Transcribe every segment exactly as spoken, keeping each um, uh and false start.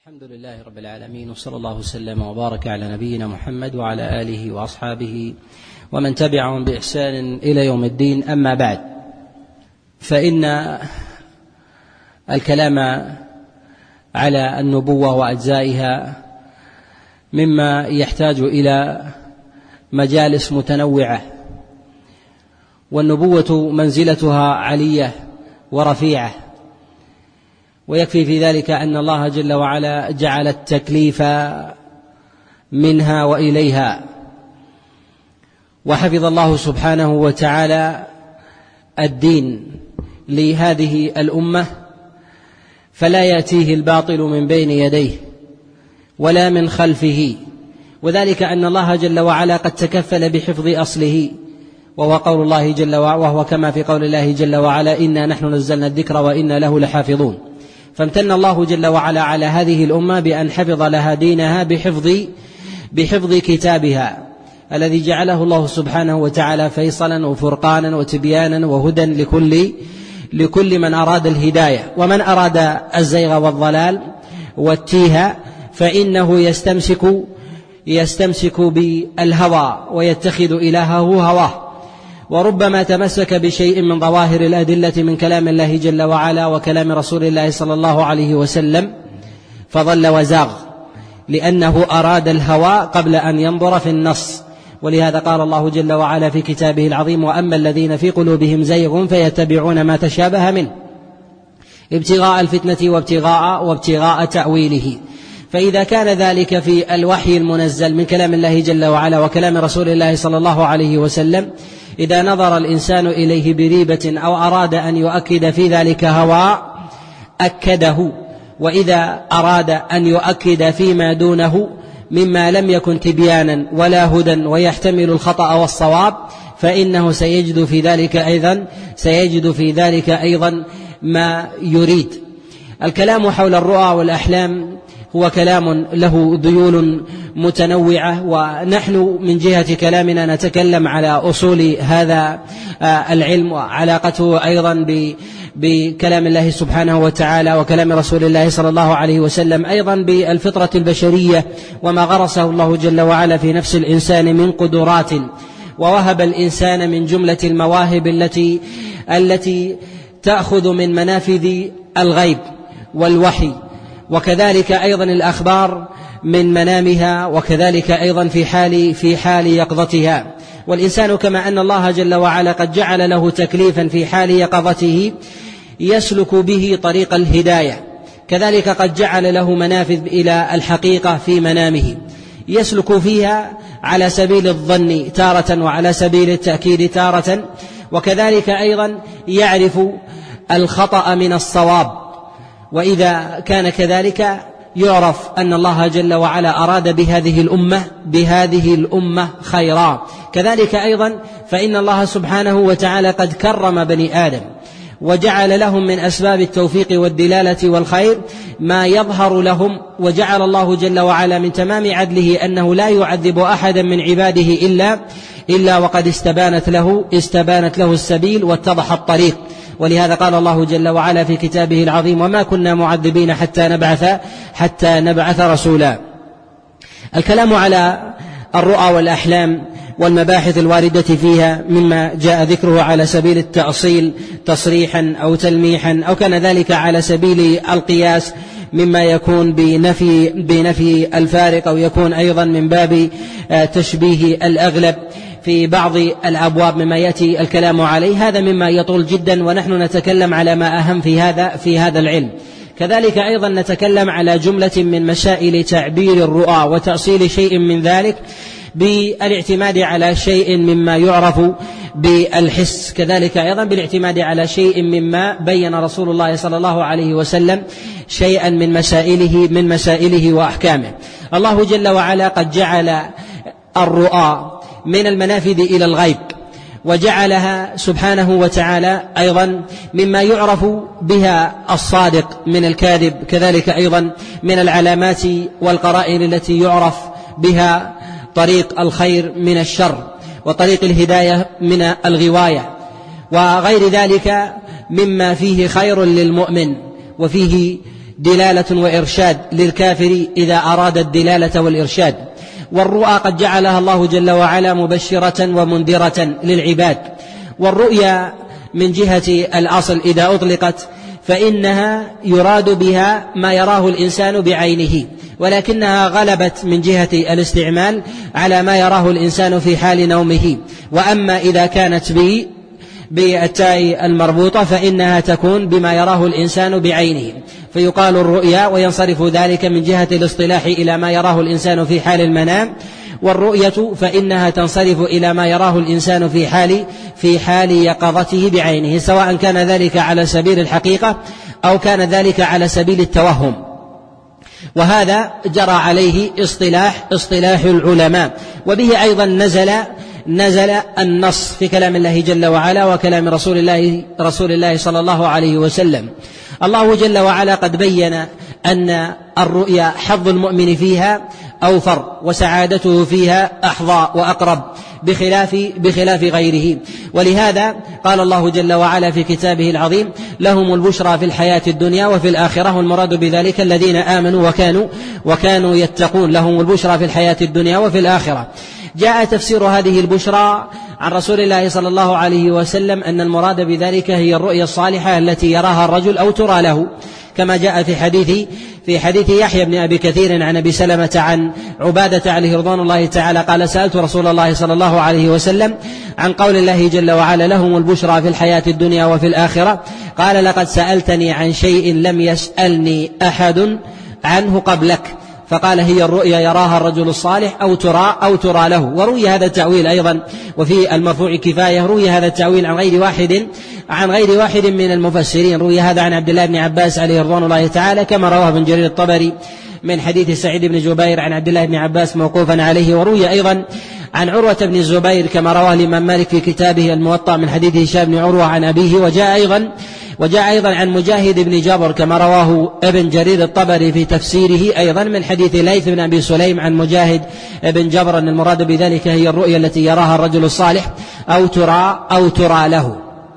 الحمد لله رب العالمين، وصلى الله وسلم وبارك على نبينا محمد وعلى آله وأصحابه ومن تبعهم بإحسان إلى يوم الدين. أما بعد، فإن الكلام على النبوة وأجزائها مما يحتاج إلى مجالس متنوعة، والنبوة منزلتها علية ورفيعة، ويكفي في ذلك أن الله جل وعلا جعل التكليف منها وإليها، وحفظ الله سبحانه وتعالى الدين لهذه الأمة، فلا يأتيه الباطل من بين يديه ولا من خلفه، وذلك أن الله جل وعلا قد تكفل بحفظ أصله، وهو قول الله جل وعلا، وهو كما في قول الله جل وعلا: إنا نحن نزلنا الذكر وإنا له لحافظون. فامتن الله جل وعلا على هذه الأمة بأن حفظ لها دينها بحفظ بحفظ كتابها الذي جعله الله سبحانه وتعالى فيصلا وفرقانا وتبيانا وهدى لكل لكل من أراد الهداية، ومن أراد الزيغ والضلال والتيه فإنه يستمسك يستمسك بالهوى ويتخذ إلهه هواه، وربما تمسك بشيء من ظواهر الأدلة من كلام الله جل وعلا وكلام رسول الله صلى الله عليه وسلم فضل وزاغ، لأنه أراد الهوى قبل أن ينظر في النص. ولهذا قال الله جل وعلا في كتابه العظيم: وأما الذين في قلوبهم زيغ فيتبعون ما تشابه منه ابتغاء الفتنة وابتغاء وابتغاء تأويله. فإذا كان ذلك في الوحي المنزل من كلام الله جل وعلا وكلام رسول الله صلى الله عليه وسلم، إذا نظر الإنسان إليه بريبة أو أراد أن يؤكد في ذلك هوى أكده، وإذا أراد أن يؤكد فيما دونه مما لم يكن تبيانا ولا هدى ويحتمل الخطأ والصواب فإنه سيجد في ذلك أيضا سيجد في ذلك أيضا ما يريد. الكلام حول الرؤى والأحلام هو كلام له ذيول متنوعة، ونحن من جهة كلامنا نتكلم على أصول هذا العلم وعلاقته أيضا بكلام الله سبحانه وتعالى وكلام رسول الله صلى الله عليه وسلم، أيضا بالفطرة البشرية وما غرسه الله جل وعلا في نفس الإنسان من قدرات، ووهب الإنسان من جملة المواهب التي التي تأخذ من منافذ الغيب والوحي، وكذلك أيضا الأخبار من منامها، وكذلك أيضا في حال في حال يقظتها. والإنسان كما أن الله جل وعلا قد جعل له تكليفا في حال يقظته يسلك به طريق الهداية، كذلك قد جعل له منافذ إلى الحقيقة في منامه يسلك فيها على سبيل الظن تارة وعلى سبيل التأكيد تارة، وكذلك أيضا يعرف الخطأ من الصواب، وإذا كان كذلك يعرف أن الله جل وعلا أراد بهذه الأمة بهذه الأمة خيرا. كذلك أيضا فإن الله سبحانه وتعالى قد كرم بني آدم وجعل لهم من أسباب التوفيق والدلالة والخير ما يظهر لهم، وجعل الله جل وعلا من تمام عدله أنه لا يعذب أحدا من عباده إلا إلا وقد استبانت له استبانت له السبيل واتضح الطريق. ولهذا قال الله جل وعلا في كتابه العظيم: وما كنا معذبين حتى نبعث حتى نبعث رسولا. الكلام على الرؤى والأحلام والمباحث الواردة فيها مما جاء ذكره على سبيل التأصيل تصريحا أو تلميحا، أو كان ذلك على سبيل القياس مما يكون بنفي بنفي الفارق، أو يكون أيضا من باب تشبيه الأغلب في بعض الأبواب مما يأتي الكلام عليه. هذا مما يطول جدا، ونحن نتكلم على ما أهم في هذا في هذا العلم. كذلك أيضا نتكلم على جملة من مسائل تعبير الرؤى وتأصيل شيء من ذلك بالاعتماد على شيء مما يعرف بالحس، كذلك أيضا بالاعتماد على شيء مما بين رسول الله صلى الله عليه وسلم شيئا من مسائله من مسائله وأحكامه. الله جل وعلا قد جعل الرؤى من المنافذ إلى الغيب، وجعلها سبحانه وتعالى أيضا مما يعرف بها الصادق من الكاذب، كذلك أيضا من العلامات والقرائن التي يعرف بها طريق الخير من الشر، وطريق الهداية من الغواية، وغير ذلك مما فيه خير للمؤمن وفيه دلالة وإرشاد للكافر إذا أراد الدلالة والإرشاد. والرؤى قد جعلها الله جل وعلا مبشرة ومنذرة للعباد. والرؤيا من جهة الأصل إذا أطلقت فإنها يراد بها ما يراه الإنسان بعينه، ولكنها غلبت من جهة الاستعمال على ما يراه الإنسان في حال نومه. وأما إذا كانت به بالتاء المربوطة فإنها تكون بما يراه الإنسان بعينه، فيقال الرؤيا، وينصرف ذلك من جهة الاصطلاح إلى ما يراه الإنسان في حال المنام. والرؤية فإنها تنصرف إلى ما يراه الإنسان في حال في حال يقظته بعينه، سواء كان ذلك على سبيل الحقيقة أو كان ذلك على سبيل التوهم. وهذا جرى عليه اصطلاح اصطلاح العلماء، وبه أيضا نزل نزل النص في كلام الله جل وعلا وكلام رسول الله رسول الله صلى الله عليه وسلم. الله جل وعلا قد بين أن الرؤيا حظ المؤمن فيها أوفر، وسعادته فيها أحظى وأقرب بخلاف بخلاف غيره. ولهذا قال الله جل وعلا في كتابه العظيم: لهم البشرى في الحياة الدنيا وفي الآخرة، والمراد بذلك الذين آمنوا وكانوا وكانوا يتقون. لهم البشرى في الحياة الدنيا وفي الآخرة. جاء تفسير هذه البشرى عن رسول الله صلى الله عليه وسلم أن المراد بذلك هي الرؤيا الصالحة التي يراها الرجل أو ترى له، كما جاء في حديث في حديث يحيى بن أبي كثير عن أبي سلمة عن عبادة عليه رضوان الله تعالى قال: سألت رسول الله صلى الله عليه وسلم عن قول الله جل وعلا: لهم البشرى في الحياة الدنيا وفي الآخرة. قال: لقد سألتني عن شيء لم يسألني أحد عنه قبلك. فقال: هي الرؤيا يراها الرجل الصالح أو ترى أو ترى له. وروي هذا التأويل أيضا، وفي المرفوع كفاية روي هذا التأويل عن غير واحد عن غير واحد من المفسرين. روي هذا عن عبد الله بن عباس عليه رضوان الله تعالى، كما رواه ابن جرير الطبري من حديث سعيد بن جبير عن عبد الله بن عباس موقوفا عليه. وروي أيضا عن عروة بن الزبير كما رواه الإمام مالك في كتابه الموطأ من حديث هشام بن عروة عن أبيه. وجاء أيضا وجاء أيضا عن مجاهد بن جبر كما رواه ابن جرير الطبري في تفسيره أيضا من حديث ليث بن أبي سليم عن مجاهد بن جبر أن المراد بذلك هي الرؤيا التي يراها الرجل الصالح أو ترى أو ترى له.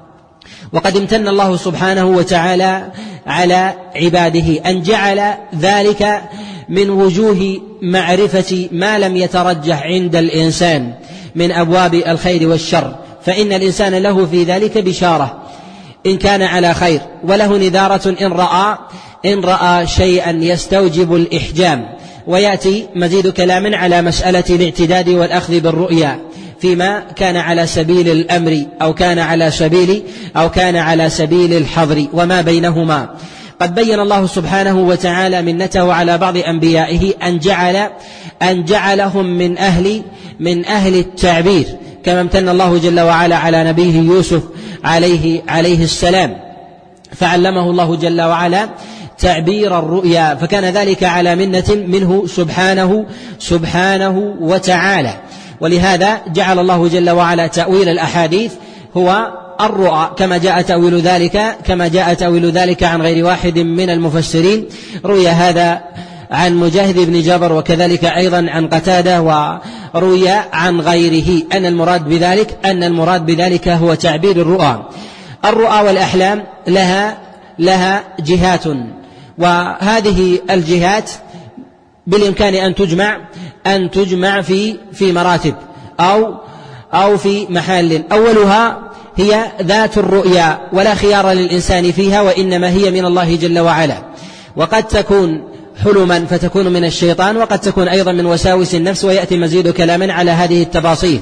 وقد امتن الله سبحانه وتعالى على عباده أن جعل ذلك من وجوه معرفة ما لم يترجح عند الإنسان من أبواب الخير والشر، فإن الإنسان له في ذلك بشارة إن كان على خير، وله نذارة إن رأى إن رأى شيئا يستوجب الإحجام. ويأتي مزيد كلام على مسألة الاعتداد والأخذ بالرؤيا فيما كان على سبيل الأمر أو كان على سبيل أو كان على سبيل الحظر وما بينهما. قد بين الله سبحانه وتعالى منته على بعض أنبيائه أن جعل أن جعلهم من أهل من أهل التعبير، كما امتن الله جل وعلا على نبيه يوسف عليه عليه السلام، فعلمه الله جل وعلا تعبير الرؤيا، فكان ذلك على منة منه سبحانه سبحانه وتعالى. ولهذا جعل الله جل وعلا تأويل الأحاديث هو الرؤى، كما جاء تأويل ذلك كما جاء تأويل ذلك عن غير واحد من المفسرين. روي هذا عن مجاهد بن جبر وكذلك أيضا عن قتادة، وروي عن غيره أن المراد بذلك أن المراد بذلك هو تعبير الرؤى. الرؤى والأحلام لها لها جهات، وهذه الجهات بالإمكان أن تجمع أن تجمع في في مراتب أو أو في محل. أولها هي ذات الرؤيا، ولا خيار للإنسان فيها، وإنما هي من الله جل وعلا، وقد تكون حلما فتكون من الشيطان، وقد تكون أيضا من وساوس النفس، ويأتي مزيد كلام على هذه التفاصيل.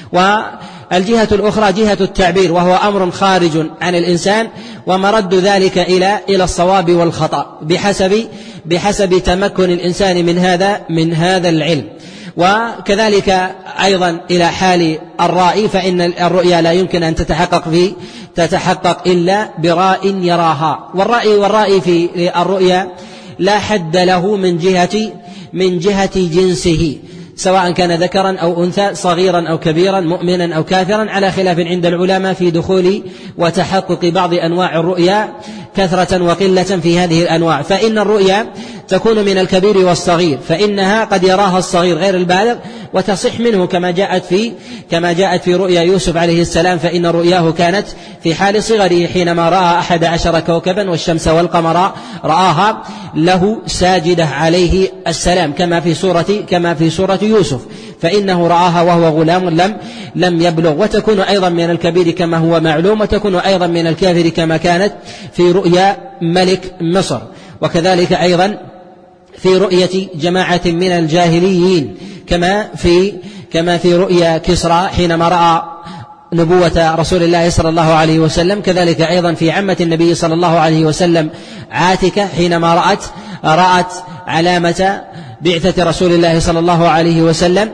والجهة الأخرى جهة التعبير، وهو أمر خارج عن الإنسان، ومرد ذلك إلى إلى الصواب والخطأ بحسب بحسب تمكن الإنسان من هذا من هذا العلم. وكذلك أيضا إلى حال الرائي، فإن الرؤيا لا يمكن أن تتحقق في تتحقق إلا براء يراها. والرأي والرأي في الرؤيا لا حد له من جهة من جهة جنسه، سواء كان ذكرا أو أنثى، صغيرا أو كبيرا، مؤمنا أو كافرا، على خلاف عند العلماء في دخول وتحقق بعض أنواع الرؤيا كثرة وقلة في هذه الأنواع، فإن الرؤيا تكون من الكبير والصغير، فإنها قد يراها الصغير غير البالغ وتصح منه كما جاءت في كما جاءت في رؤيا يوسف عليه السلام، فإن رؤياه كانت في حال صغره حينما رأى أحد عشر كوكبا والشمس والقمر رآها له ساجدة عليه السلام كما في سورة كما في سورة يوسف، فإنه رآها وهو غلام لم لم يبلغ. وتكون أيضا من الكبير كما هو معلوم، وتكون أيضا من الكافر كما كانت في رؤيا ملك مصر، وكذلك أيضا في رؤية جماعة من الجاهليين كما في كما في رؤيا كسرى حينما رأى نبوة رسول الله صلى الله عليه وسلم، كذلك أيضا في عمة النبي صلى الله عليه وسلم عاتكة حينما رأت رأت علامة بعثة رسول الله صلى الله عليه وسلم،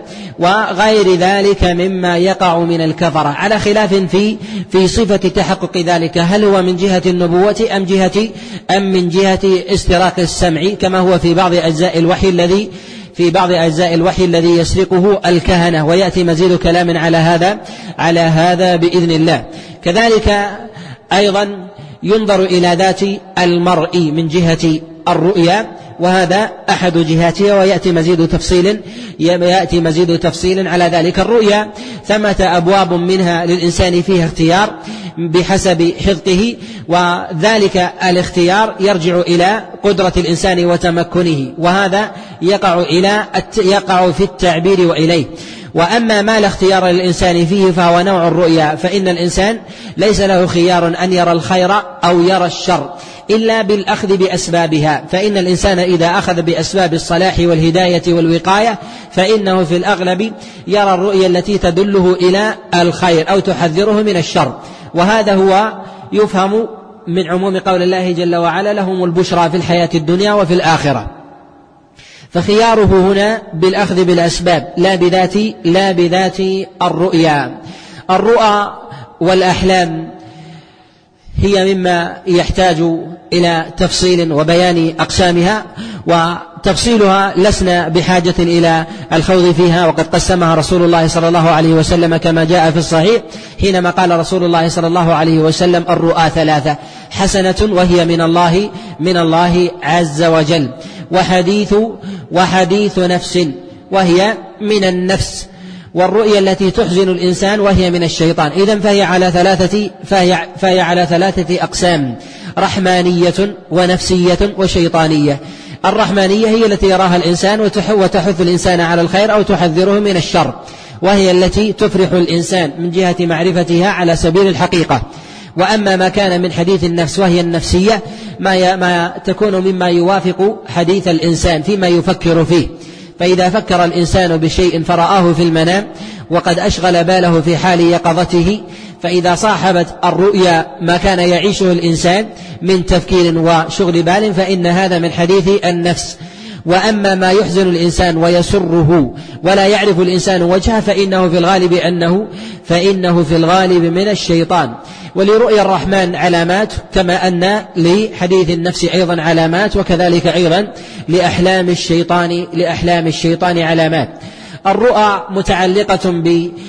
وغير ذلك مما يقع من الكفرة، على خلاف في في صفة تحقق ذلك، هل هو من جهة النبوة أم جهة أم من جهة استراق السمع كما هو في بعض أجزاء الوحي الذي في بعض أجزاء الوحي الذي يسرقه الكهنة، ويأتي مزيد كلام على هذا على هذا بإذن الله. كذلك أيضا ينظر إلى ذات المرء من جهة الرؤيا، وهذا أحد جهاتها، ويأتي مزيد تفصيل يأتي مزيد تفصيل على ذلك. الرؤيا ثمة أبواب منها للإنسان فيها اختيار بحسب حذقه، وذلك الاختيار يرجع إلى قدرة الإنسان وتمكنه، وهذا يقع إلى يقع في التعبير وإليه. وأما ما لا اختيار للإنسان فيه فهو نوع الرؤيا، فإن الإنسان ليس له خيار أن يرى الخير أو يرى الشر إلا بالأخذ بأسبابها، فإن الإنسان إذا أخذ بأسباب الصلاح والهداية والوقاية فإنه في الأغلب يرى الرؤيا التي تدله إلى الخير أو تحذره من الشر، وهذا هو يفهم من عموم قول الله جل وعلا: لهم البشرى في الحياة الدنيا وفي الآخرة. فخياره هنا بالأخذ بالأسباب لا بذات لا بذات الرؤيا. الرؤى والأحلام هي مما يحتاج إلى تفصيل وبيان أقسامها، وتفصيلها لسنا بحاجة إلى الخوض فيها، وقد قسمها رسول الله صلى الله عليه وسلم كما جاء في الصحيح حينما قال رسول الله صلى الله عليه وسلم: الرؤى ثلاثة: حسنة وهي من الله من الله عز وجل، وحديث وحديث نفس وهي من النفس، والرؤيا التي تحزن الإنسان وهي من الشيطان. إذن فهي على ثلاثة فهي, فهي على ثلاثة أقسام: رحمانية ونفسية وشيطانية. الرحمانية هي التي يراها الإنسان وتحث الإنسان على الخير أو تحذره من الشر، وهي التي تفرح الإنسان من جهة معرفتها على سبيل الحقيقة. وأما ما كان من حديث النفس وهي النفسية ما, ما تكون مما يوافق حديث الإنسان فيما يفكر فيه، فإذا فكر الإنسان بشيء فرآه في المنام وقد أشغل باله في حال يقظته، فإذا صاحبت الرؤيا ما كان يعيشه الإنسان من تفكير وشغل بال فإن هذا من حديث النفس. وأما ما يحزن الإنسان ويسره ولا يعرف الإنسان وجهه فإنه في الغالب أنه فإنه في الغالب من الشيطان. ولرؤيا الرحمن علامات كما أن لحديث النفس أيضا علامات، وكذلك أيضا لأحلام الشيطان لأحلام الشيطان علامات. الرؤى متعلقة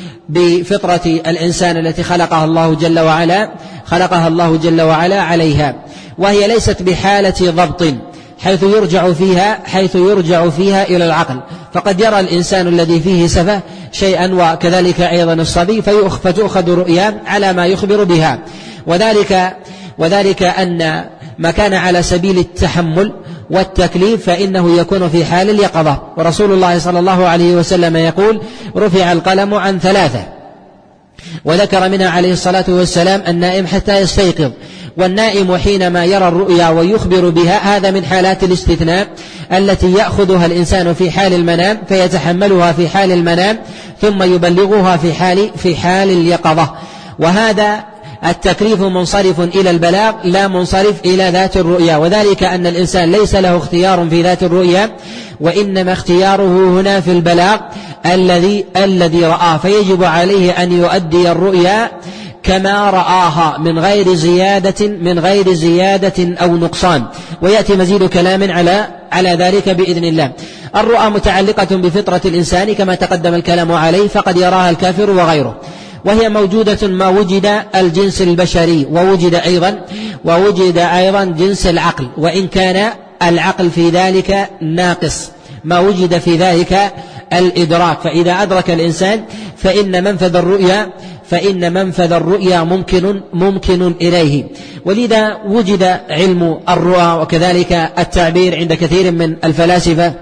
بفطرة الإنسان التي خلقها الله جل وعلا خلقها الله جل وعلا عليها، وهي ليست بحالة ضبط حيث يرجع فيها حيث يرجع فيها إلى العقل، فقد يرى الإنسان الذي فيه سفه شيئا وكذلك أيضا الصبي فتؤخذ رؤيا على ما يخبر بها، وذلك وذلك أن ما كان على سبيل التحمل والتكليف فإنه يكون في حال اليقظة. ورسول الله صلى الله عليه وسلم يقول: رفع القلم عن ثلاثة، وذكر منها عليه الصلاة والسلام النائم حتى يستيقظ. والنائم حينما يرى الرؤيا ويخبر بها هذا من حالات الاستثناء التي يأخذها الإنسان في حال المنام فيتحملها في حال المنام ثم يبلغها في حال في حال اليقظة، وهذا التكليف منصرف إلى البلاغ لا منصرف إلى ذات الرؤيا، وذلك أن الإنسان ليس له اختيار في ذات الرؤيا، وإنما اختياره هنا في البلاغ الذي الذي رآه، فيجب عليه أن يؤدي الرؤيا كما رآها من غير زيادة من غير زيادة أو نقصان، ويأتي مزيد كلام على على ذلك بإذن الله. الرؤى متعلقة بفطرة الإنسان كما تقدم الكلام عليه، فقد يراها الكافر وغيره، وهي موجودة ما وجد الجنس البشري ووجد أيضا ووجد أيضا جنس العقل، وإن كان العقل في ذلك ناقص، ما وجد في ذلك الإدراك. فإذا أدرك الإنسان فإن منفذ الرؤيا فإن منفذ الرؤيا ممكن ممكن إليه. ولذا وجد علم الرؤى وكذلك التعبير عند كثير من الفلاسفة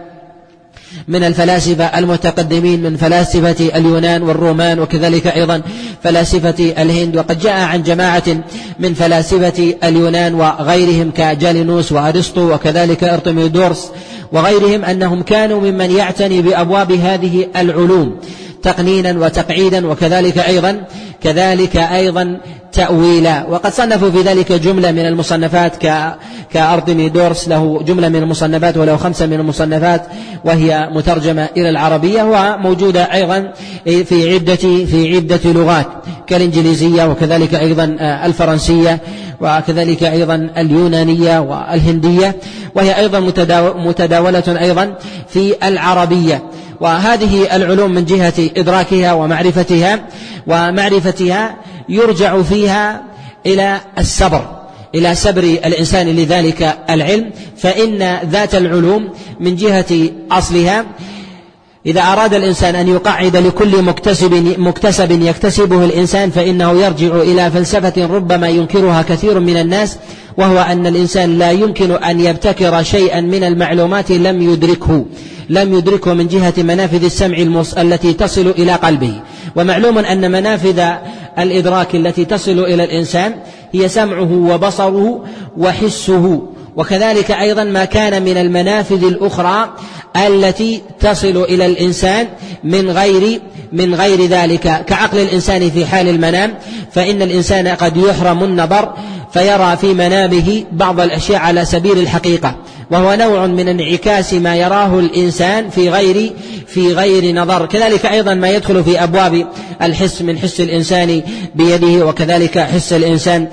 من الفلاسفة المتقدمين من فلاسفة اليونان والرومان وكذلك أيضا فلاسفة الهند. وقد جاء عن جماعة من فلاسفة اليونان وغيرهم كجالينوس وأرسطو وكذلك أرطميدورس وغيرهم أنهم كانوا ممن يعتني بأبواب هذه العلوم تقنينا وتقعيدا وكذلك أيضا كذلك أيضا تأويلا. وقد صنفوا في ذلك جملة من المصنفات كأرطميدورس له جملة من المصنفات وله خمسة من المصنفات وهي مترجمة إلى العربية وموجودة أيضا في عدة في عدة لغات كالإنجليزية وكذلك أيضا الفرنسية وكذلك أيضا اليونانية والهندية، وهي أيضا متداولة أيضا في العربية. وهذه العلوم من جهة إدراكها ومعرفتها ومعرفتها يرجع فيها إلى الصبر إلى صبر الإنسان لذلك العلم، فإن ذات العلوم من جهة أصلها إذا أراد الإنسان أن يقعد لكل مكتسب مكتسب يكتسبه الإنسان فإنه يرجع إلى فلسفة ربما ينكرها كثير من الناس، وهو أن الإنسان لا يمكن أن يبتكر شيئا من المعلومات لم يدركه لم يدركه من جهة منافذ السمع المص... التي تصل إلى قلبه. ومعلوم أن منافذ الإدراك التي تصل إلى الإنسان هي سمعه وبصره وحسه، وكذلك أيضا ما كان من المنافذ الأخرى التي تصل إلى الإنسان من غير من غير ذلك، كعقل الإنسان في حال المنام، فإن الإنسان قد يحرم النظر فيرى في منامه بعض الأشياء على سبيل الحقيقة، وهو نوع من انعكاس ما يراه الإنسان في غير في غير نظر. كذلك أيضا ما يدخل في أبواب الحس من حس الإنسان بيده وكذلك حس الإنسان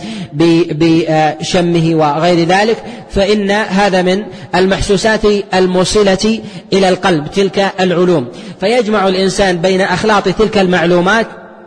بشمه وغير ذلك، فإن هذا من المحسوسات الموصلة إلى القلب تلك العلوم. فيجمع الإنسان بين أخلاط تلك المعلومات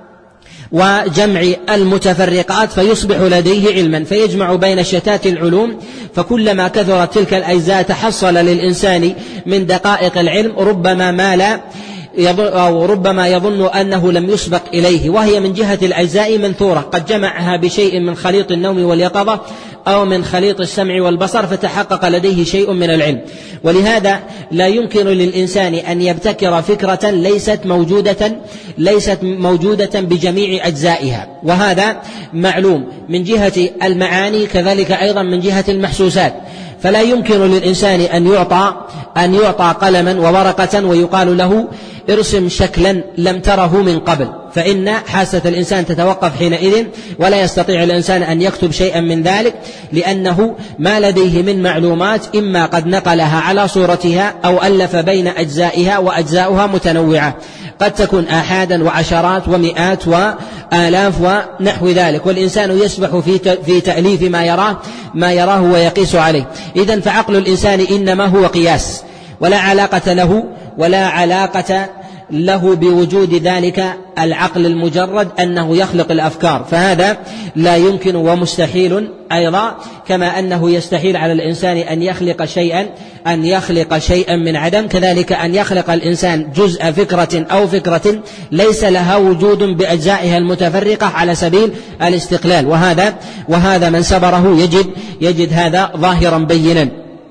وجمع المتفرقات فيصبح لديه علما، فيجمع بين شتات العلوم، فكلما كثرت تلك الأجزاء تحصل للإنسان من دقائق العلم ربما مال أو ربما يظن أنه لم يسبق إليه، وهي من جهة الأجزاء منثورة، قد جمعها بشيء من خليط النوم واليقظة أو من خليط السمع والبصر فتحقق لديه شيء من العلم. ولهذا لا يمكن للإنسان أن يبتكر فكرة ليست موجودة ليست موجودة بجميع أجزائها، وهذا معلوم من جهة المعاني كذلك أيضا من جهة المحسوسات. فلا يمكن للإنسان أن يعطى أن يعطى قلما وورقة ويقال له ارسم شكلا لم تره من قبل، فإن حاسة الإنسان تتوقف حينئذ، ولا يستطيع الإنسان أن يكتب شيئا من ذلك، لأنه ما لديه من معلومات إما قد نقلها على صورتها أو ألف بين أجزائها، وأجزاؤها متنوعة قد تكون آحادا وعشرات ومئات وآلاف ونحو ذلك، والإنسان يسبح في في تأليف ما يراه ما يراه ويقيس عليه. إذن فعقل الإنسان إنما هو قياس، ولا علاقة له ولا علاقة له بوجود ذلك العقل المجرد أنه يخلق الأفكار، فهذا لا يمكن ومستحيل أيضا، كما أنه يستحيل على الإنسان أن يخلق شيئا أن يخلق شيئا من عدم، كذلك أن يخلق الإنسان جزء فكرة أو فكرة ليس لها وجود بأجزائها المتفرقة على سبيل الاستقلال، وهذا وهذا من سبره يجد يجد هذا ظاهرا بينا.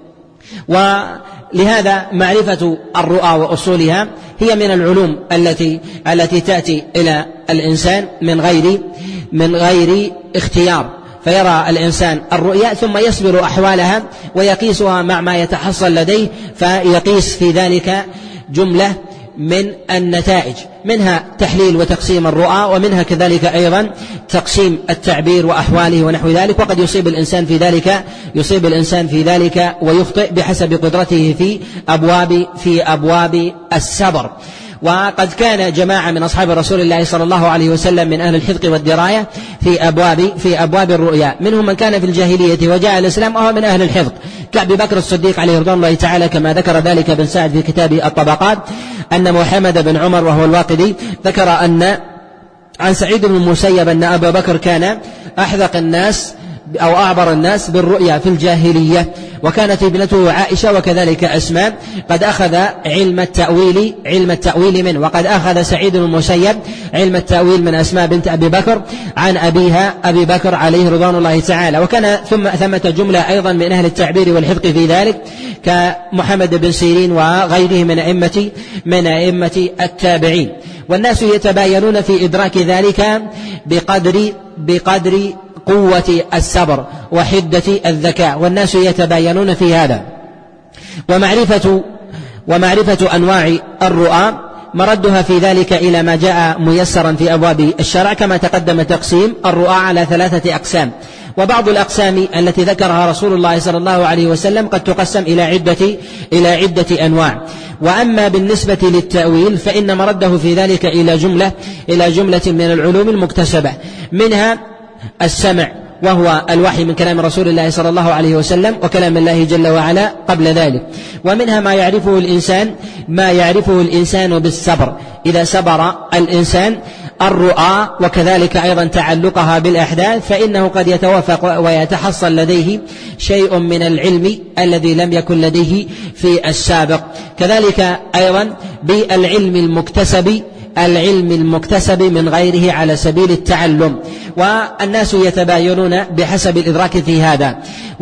ولهذا معرفة الرؤى وأصولها هي من العلوم التي التي تأتي إلى الإنسان من غير من غير اختيار، فيرى الإنسان الرؤيا ثم يصبر أحوالها ويقيسها مع ما يتحصل لديه، فيقيس في ذلك جملة من النتائج، منها تحليل وتقسيم الرؤى، ومنها كذلك أيضا تقسيم التعبير وأحواله ونحو ذلك. وقد يصيب الإنسان في ذلك يصيب الإنسان في ذلك ويخطئ بحسب قدرته في أبواب في أبواب الصبر. وقد كان جماعة من أصحاب رسول الله صلى الله عليه وسلم من أهل الحذق والدراية في أبواب في أبواب الرؤيا، منهم من كان في الجاهلية وجاء الإسلام وهو من أهل الحذق كأبي بكر الصديق عليه رضوان الله تعالى، كما ذكر ذلك ابن سعد في كتابه الطبقات، أن محمد بن عمر وهو الواقدي ذكر أن عن سعيد بن المسيب أن أبا بكر كان أحذق الناس أو أعبر الناس بالرؤيا في الجاهلية، وكانت ابنته عائشة وكذلك أسماء قد أخذ علم التأويل علم التأويل منه، وقد أخذ سعيد بن المسيب علم التأويل من أسماء بنت أبي بكر عن أبيها أبي بكر عليه رضوان الله تعالى. وكان ثم ثمة جملة أيضا من أهل التعبير والحفظ في ذلك كمحمد بن سيرين وغيره من أئمة من أئمة التابعين. والناس يتباينون في إدراك ذلك بقدر بقدر قوة الصبر وحدة الذكاء، والناس يتباينون في هذا. ومعرفة ومعرفة أنواع الرؤى مردها في ذلك إلى ما جاء ميسرا في أبواب الشرع، كما تقدم تقسيم الرؤى على ثلاثة أقسام. وبعض الأقسام التي ذكرها رسول الله صلى الله عليه وسلم قد تقسم إلى عدة إلى عدة أنواع. وأما بالنسبة للتأويل فإن مرده في ذلك إلى جملة إلى جملة من العلوم المكتسبة، منها السمع وهو الوحي من كلام رسول الله صلى الله عليه وسلم وكلام الله جل وعلا قبل ذلك، ومنها ما يعرفه الإنسان ما يعرفه الإنسان بالصبر إذا صبر الإنسان الرؤى، وكذلك أيضا تعلقها بالأحداث، فإنه قد يتوافق ويتحصل لديه شيء من العلم الذي لم يكن لديه في السابق. كذلك أيضا بالعلم المكتسب العلم المكتسب من غيره على سبيل التعلم، والناس يتباينون بحسب الإدراك في هذا.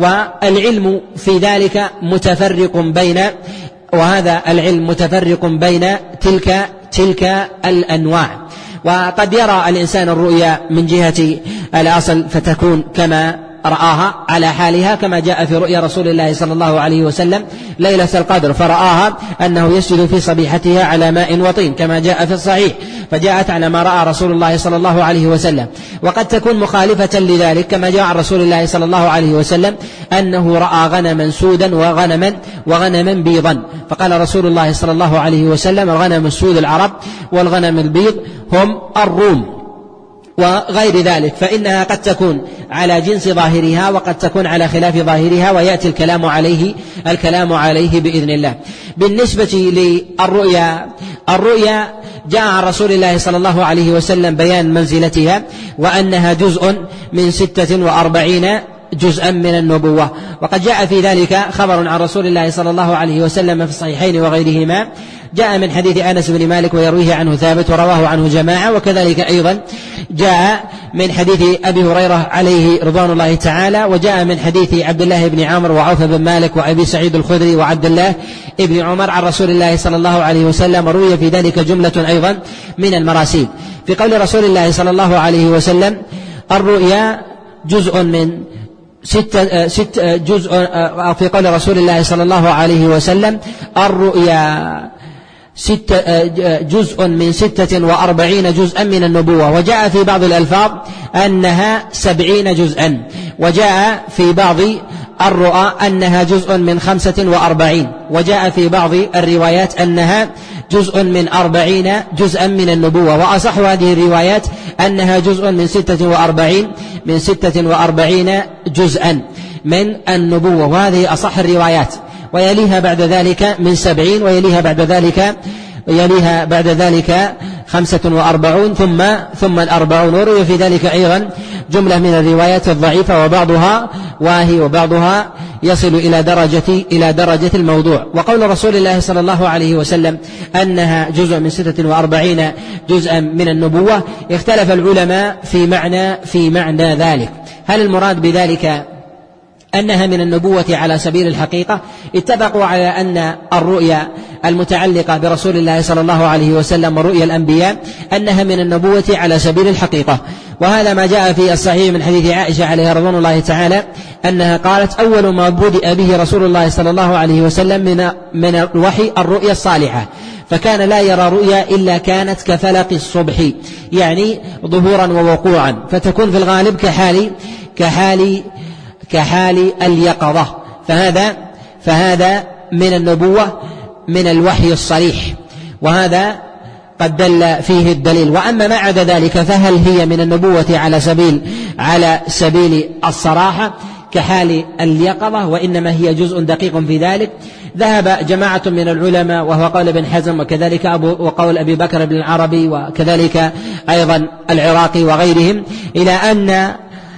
والعلم في ذلك متفرق بين وهذا العلم متفرق بين تلك تلك الأنواع. وقد يرى الإنسان الرؤيا من جهة الأصل فتكون كما رآها على حالها، كما جاء في رؤيا رسول الله صلى الله عليه وسلم ليلة القدر فرآها أنه يسجد في صبيحتها على ماء وطين كما جاء في الصحيح، فجاءت على ما رأى رسول الله صلى الله عليه وسلم. وقد تكون مخالفة لذلك كما جاء عن رسول الله صلى الله عليه وسلم أنه رأى غنما سودا وغنما وغنما بيضا، فقال رسول الله صلى الله عليه وسلم الغنم السود العرب والغنم البيض هم الروم وغير ذلك، فإنها قد تكون على جنس ظاهرها وقد تكون على خلاف ظاهرها، ويأتي الكلام عليه الكلام عليه بإذن الله. بالنسبة للرؤيا الرؤيا جاء عن رسول الله صلى الله عليه وسلم بيان منزلتها وأنها جزء من ستة وأربعين جزءا من النبوة، وقد جاء في ذلك خبر عن رسول الله صلى الله عليه وسلم في الصحيحين وغيرهما، جاء من حديث أنس بن مالك ويرويه عنه ثابت ورواه عنه جماعة، وكذلك أيضا جاء من حديث أبي هريرة عليه رضوان الله تعالى، وجاء من حديث عبد الله بن عمرو وعوف بن مالك وأبي سعيد الخدري وعبد الله بن عمر عن رسول الله صلى الله عليه وسلم، روي في ذلك جملة أيضا من المراسيل. في قول رسول الله صلى الله عليه وسلم الرؤيا جزء من ستة ست جزء، في قول رسول الله صلى الله عليه وسلم الرؤيا ستة جزء من ستة وأربعين جزءا من النبوة، وجاء في بعض الألفاظ أنها سبعين جزءا، وجاء في بعض الرؤى أنها جزء من خمسة وأربعين، وجاء في بعض الروايات أنها جزء من أربعين جزءا من النبوة، وأصح هذه الروايات أنها جزء من ستة وأربعين من ستة وأربعين جزءا من النبوة، وهذه أصح الروايات. ويليها بعد ذلك من سبعين، ويليها بعد ذلك يليها بعد ذلك خمسة وأربعون ثم ثم الأربعون، وروي في ذلك أيضا جملة من الروايات الضعيفة وبعضها واهي وبعضها يصل إلى درجة إلى درجة الموضوع. وقول رسول الله صلى الله عليه وسلم أنها جزء من ستة وأربعين جزءا من النبوة، اختلف العلماء في معنى في معنى ذلك، هل المراد بذلك أنها من النبوة على سبيل الحقيقة؟ اتفقوا على أن الرؤيا المتعلقة برسول الله صلى الله عليه وسلم ورؤيا الأنبياء أنها من النبوة على سبيل الحقيقة، وهذا ما جاء في الصحيح من حديث عائشة عليها رضوان الله تعالى أنها قالت أول ما بدأ به رسول الله صلى الله عليه وسلم من من الوحي الرؤيا الصالحة، فكان لا يرى رؤيا إلا كانت كفلق الصبح، يعني ظهورا ووقوعا، فتكون في الغالب كحال كحال كحال اليقظة، فهذا فهذا من النبوة من الوحي الصريح، وهذا قد دل فيه الدليل. وأما ما عدا ذلك فهل هي من النبوة على سبيل على سبيل الصراحة كحال اليقظة، وإنما هي جزء دقيق في ذلك؟ ذهب جماعة من العلماء وهو قول ابن حزم وكذلك أبو وقول أبي بكر بن العربي وكذلك أيضا العراقي وغيرهم إلى أن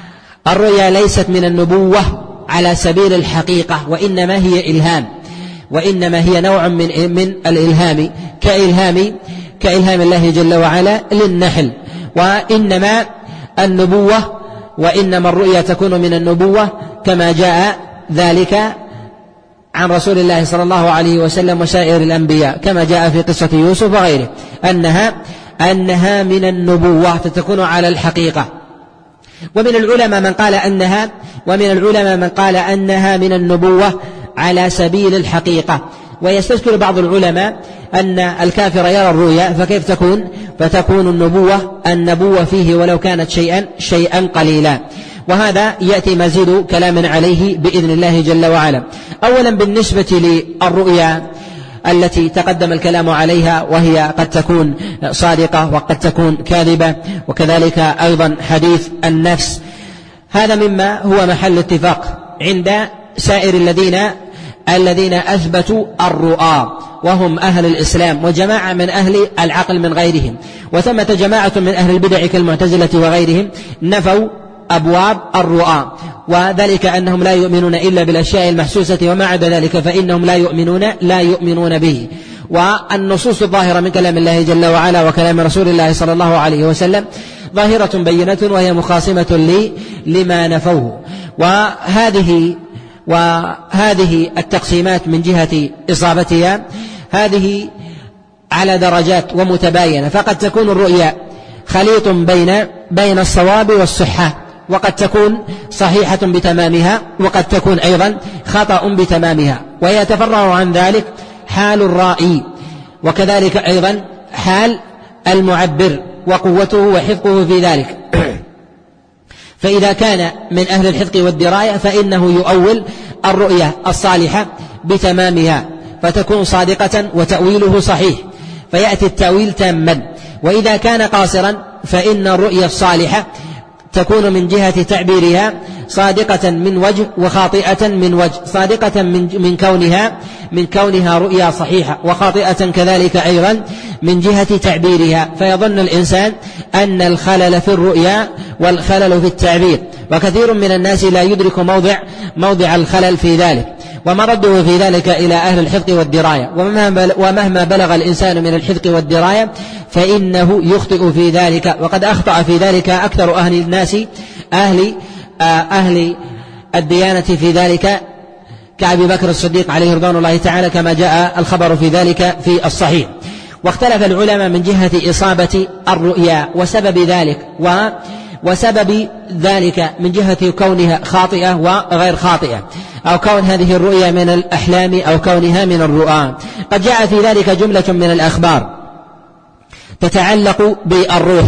الرؤيا ليست من النبوة على سبيل الحقيقة، وإنما هي إلهام، وإنما هي نوع من من الإلهام كإلهام كإلهام الله جل وعلا للنحل. وإنما النبوة وإنما الرؤيا تكون من النبوة كما جاء ذلك عن رسول الله صلى الله عليه وسلم وسائر الأنبياء، كما جاء في قصة يوسف وغيره أنها أنها من النبوة فتكون على الحقيقة. ومن العلماء من قال أنها ومن العلماء من قال أنها من النبوة على سبيل الحقيقة. ويستذكر بعض العلماء أن الكافر يرى الرؤيا فكيف تكون فتكون النبوة النبوة فيه ولو كانت شيئا شيئا قليلا. وهذا يأتي مزيد كلام عليه بإذن الله جل وعلا. أولا بالنسبة للرؤيا التي تقدم الكلام عليها، وهي قد تكون صادقة وقد تكون كاذبة، وكذلك أيضا حديث النفس، هذا مما هو محل اتفاق عند سائر الذين الذين أثبتوا الرؤى، وهم أهل الإسلام وجماعة من أهل العقل من غيرهم. وثمة جماعة من أهل البدع كالمعتزلة وغيرهم نفوا أبواب الرؤى، وذلك أنهم لا يؤمنون إلا بالأشياء المحسوسة، وما عدا ذلك فإنهم لا يؤمنون لا يؤمنون به. والنصوص الظاهرة من كلام الله جل وعلا وكلام رسول الله صلى الله عليه وسلم ظاهرة بينة، وهي مخاصمة لي لما نفوه. وهذه وهذه التقسيمات من جهة إصابتها هذه على درجات ومتباينة، فقد تكون الرؤيا خليط بين بين الصواب والصحة، وقد تكون صحيحة بتمامها، وقد تكون أيضا خطأ بتمامها. ويتفرع عن ذلك حال الرائي، وكذلك أيضا حال المعبر وقوته وحفظه في ذلك. فإذا كان من أهل الحفظ والدراية فإنه يؤول الرؤيا الصالحة بتمامها فتكون صادقة وتأويله صحيح، فيأتي التأويل تاما. وإذا كان قاصرا فإن الرؤيا الصالحة تكون من جهة تعبيرها صادقة من وجه وخاطئة من وجه، صادقة من من كونها من كونها رؤيا صحيحة، وخاطئة كذلك أيضا من جهة تعبيرها، فيظن الإنسان أن الخلل في الرؤيا والخلل في التعبير، وكثير من الناس لا يدرك موضع موضع الخلل في ذلك، ومرده في ذلك إلى أهل الحفظ والدراية. ومهما بلغ الإنسان من الحفظ والدراية فإنه يخطئ في ذلك، وقد أخطأ في ذلك أكثر أهل الناس أهل أهل الديانة في ذلك كأبي بكر الصديق عليه رضوان الله تعالى، كما جاء الخبر في ذلك في الصحيح. واختلف العلماء من جهة إصابة الرؤيا وسبب ذلك و وسبب ذلك من جهة كونها خاطئة وغير خاطئة، أو كون هذه الرؤيا من الأحلام أو كونها من الرؤى. قد جاء في ذلك جملة من الأخبار تتعلق بالروح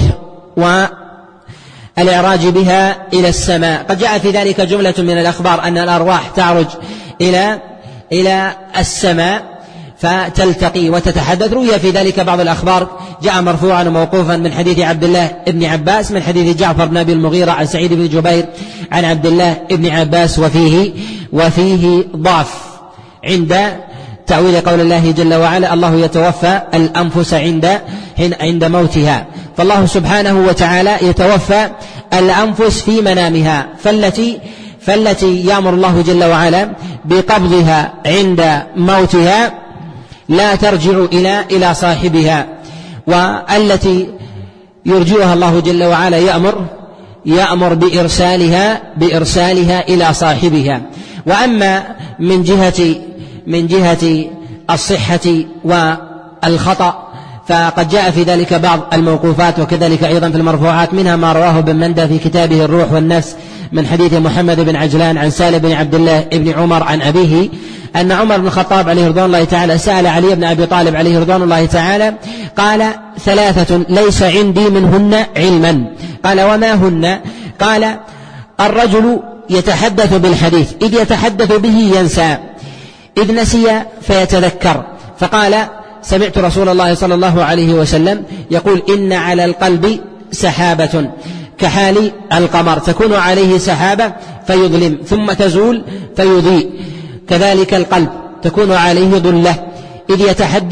والإعراج بها إلى السماء. قد جاء في ذلك جملة من الأخبار أن الأرواح تعرج إلى إلى السماء فتلتقي وتتحدث. روي في ذلك بعض الأخبار جاء مرفوعا وموقوفا من حديث عبد الله بن عباس، من حديث جعفر بن أبي المغيرة عن سعيد بن جبير عن عبد الله بن عباس، وفيه وفيه ضعف عند تأويل قول الله جل وعلا: الله يتوفى الأنفس عند عند موتها. فالله سبحانه وتعالى يتوفى الأنفس في منامها، فالتي فالتي يأمر الله جل وعلا بقبضها عند موتها لا ترجع إلى إلى صاحبها، والتي يرجعها الله جل وعلا يأمر يأمر بإرسالها بإرسالها إلى صاحبها. وأما من جهة من جهة الصحة والخطأ فقد جاء في ذلك بعض الموقوفات، وكذلك أيضا في المرفوعات، منها ما رواه ابن مندى في كتابه الروح والنفس من حديث محمد بن عجلان عن سالم بن عبد الله بن عمر عن أبيه أن عمر بن الخطاب عليه رضوان الله تعالى سأل علي بن أبي طالب عليه رضوان الله تعالى قال: ثلاثة ليس عندي منهن علما. قال: وما هن؟ قال: الرجل يتحدث بالحديث إذ يتحدث به ينسى، إذ نسي فيتذكر. فقال: سمعت رسول الله صلى الله عليه وسلم يقول: إن على القلب سحابة كحال القمر تكون عليه سحابة فيظلم ثم تزول فيضيء، كذلك القلب تكون عليه ظلة إذ يتحدث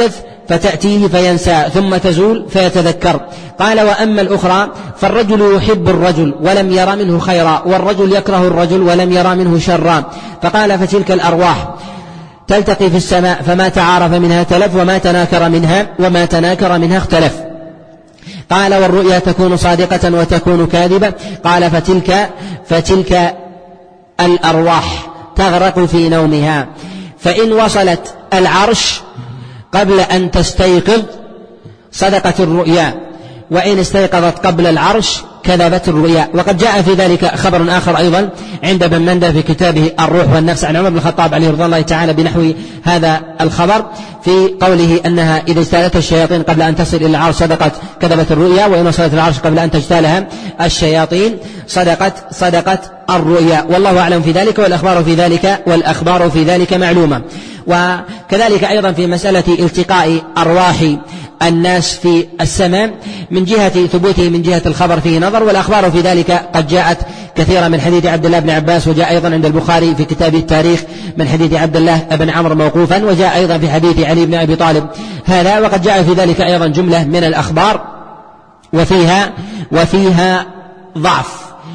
فتأتيه فينسى ثم تزول فيتذكر. قال: وأما الأخرى فالرجل يحب الرجل ولم ير منه خيرا، والرجل يكره الرجل ولم ير منه شرا. فقال: فتلك الأرواح تلتقي في السماء، فما تعارف منها تلف، وما تناكر منها وما تناكر منها اختلف. قال: والرؤيا تكون صادقة وتكون كاذبة. قال: فتلك فتلك الأرواح تغرق في نومها، فإن وصلت العرش قبل أن تستيقظ صدقت الرؤيا، وإن استيقظت قبل العرش كذبت الرؤيا. وقد جاء في ذلك خبر آخر أيضا عند ابن مندى في كتابه الروح والنفس عن عمر بن الخطاب عليه رضي الله تعالى بنحو هذا الخبر، في قوله أنها إذا اجتالتها الشياطين قبل أن تصل إلى العرش صدقت كذبت الرؤيا، وإن وصلت العرش قبل أن تجتالها الشياطين صدقت صدقت الرؤيا. والله أعلم في ذلك، والأخبار في ذلك والأخبار في ذلك معلومة. وكذلك أيضا في مسألة التقاء أرواح الناس في السماء من جهة ثبوته من جهة الخبر فيه نظر، والأخبار في ذلك قد جاءت كثيرا من حديث عبد الله بن عباس، وجاء أيضا عند البخاري في كتاب التاريخ من حديث عبد الله بن عمرو موقوفا، وجاء أيضا في حديث علي بن أبي طالب هذا. وقد جاء في ذلك أيضا جملة من الأخبار وفيها وفيها ضعف،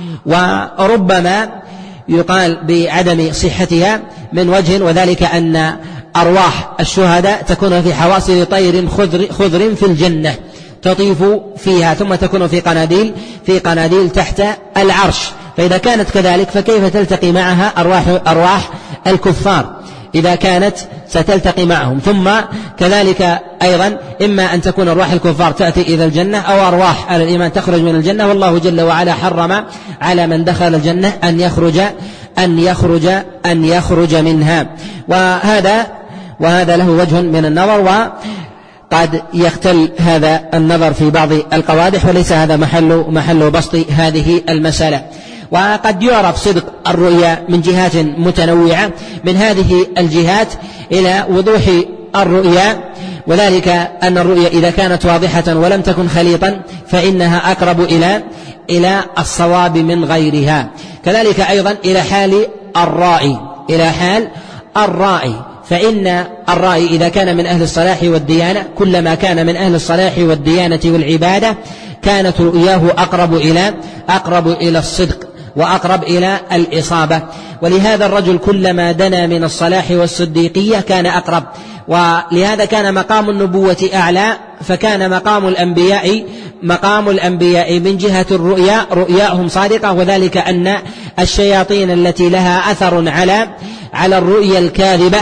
وربما يقال بعدم صحتها من وجه، وذلك أن أرواح الشهداء تكون في حواصل طير خضر, خضر في الجنة تطيف فيها، ثم تكون في قناديل في قناديل تحت العرش. فإذا كانت كذلك فكيف تلتقي معها أرواح, أرواح الكفار إذا كانت ستلتقي معهم؟ ثم كذلك أيضا إما أن تكون أرواح الكفار تأتي إلى الجنة، أو أرواح على الإيمان تخرج من الجنة، والله جل وعلا حرم على من دخل الجنة أن يخرج أن يخرج أن يخرج منها. وهذا وهذا له وجه من النظر، وقد يختل هذا النظر في بعض القوادح، وليس هذا محل محل بسط هذه المسألة. وقد يعرف صدق الرؤيا من جهات متنوعة، من هذه الجهات إلى وضوح الرؤيا، وذلك أن الرؤيا إذا كانت واضحة ولم تكن خليطا فإنها أقرب إلى إلى الصواب من غيرها. كذلك أيضا إلى حال الرائي إلى حال الرائي فإن الرائي إذا كان من أهل الصلاح والديانة، كلما كان من أهل الصلاح والديانة والعبادة كانت رؤياه أقرب إلى أقرب إلى الصدق وأقرب إلى الإصابة. ولهذا الرجل كلما دنا من الصلاح والصديقية كان أقرب، ولهذا كان مقام النبوة أعلى، فكان مقام الأنبياء مقام الأنبياء من جهة الرؤيا رؤياهم صادقة، وذلك أن الشياطين التي لها أثر على على الرؤيا الكاذبة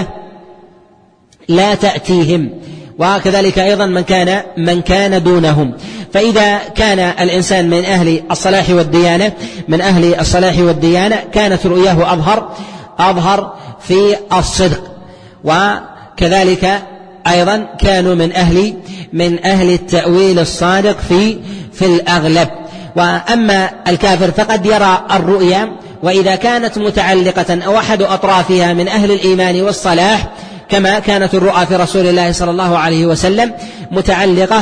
لا تأتيهم، وكذلك أيضا من كان من كان دونهم. فإذا كان الإنسان من أهل الصلاح والديانة من أهل الصلاح والديانة كانت رؤياه أظهر أظهر في الصدق، وكذلك أيضا كانوا من أهل من أهل التأويل الصادق في في الأغلب. وأما الكافر فقد يرى الرؤيا، وإذا كانت متعلقة أو أحد أطرافها من أهل الإيمان والصلاح، كما كانت الرؤى في رسول الله صلى الله عليه وسلم متعلقة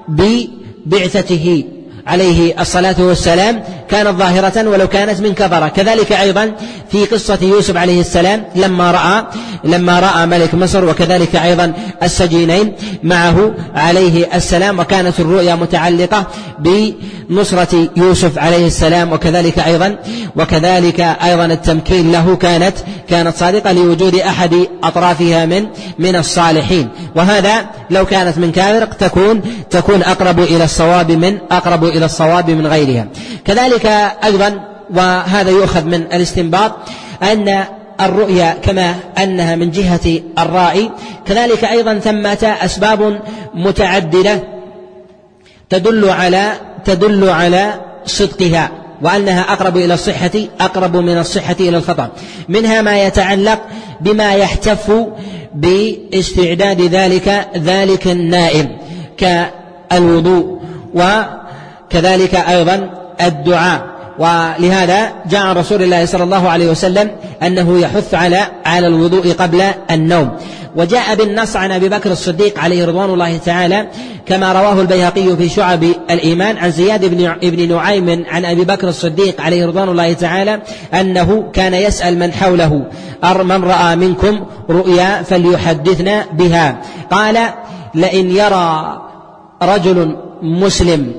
ببعثته عليه الصلاة والسلام، كانت ظاهرة ولو كانت من كفرة. كذلك أيضا في قصة يوسف عليه السلام لما رأى لما رأى ملك مصر، وكذلك أيضا السجينين معه عليه السلام، وكانت الرؤيا متعلقة بنصرة يوسف عليه السلام، وكذلك أيضا وكذلك أيضا التمكين له كانت كانت صادقة لوجود أحد أطرافها من من الصالحين. وهذا لو كانت من كافر تكون تكون أقرب إلى الصواب من أقرب إلى الصواب من غيرها. كذلك أيضا وهذا يؤخذ من الاستنباط أن الرؤيا كما أنها من جهة الرائي، كذلك أيضا ثمة أسباب متعددة تدل على تدل على صدقها، وأنها أقرب إلى الصحة أقرب من الصحة إلى الخطأ. منها ما يتعلق بما يحتف باستعداد ذلك ذلك النائم كالوضوء، وكذلك أيضا الدعاء. ولهذا جاء عن رسول الله صلى الله عليه وسلم أنه يحث على على الوضوء قبل النوم. وجاء بالنص عن أبي بكر الصديق عليه رضوان الله تعالى كما رواه البيهقي في شعب الإيمان عن زياد بن نعيم عن أبي بكر الصديق عليه رضوان الله تعالى أنه كان يسأل من حوله: من رأى منكم رؤيا فليحدثنا بها. قال: لئن يرى رجل مسلم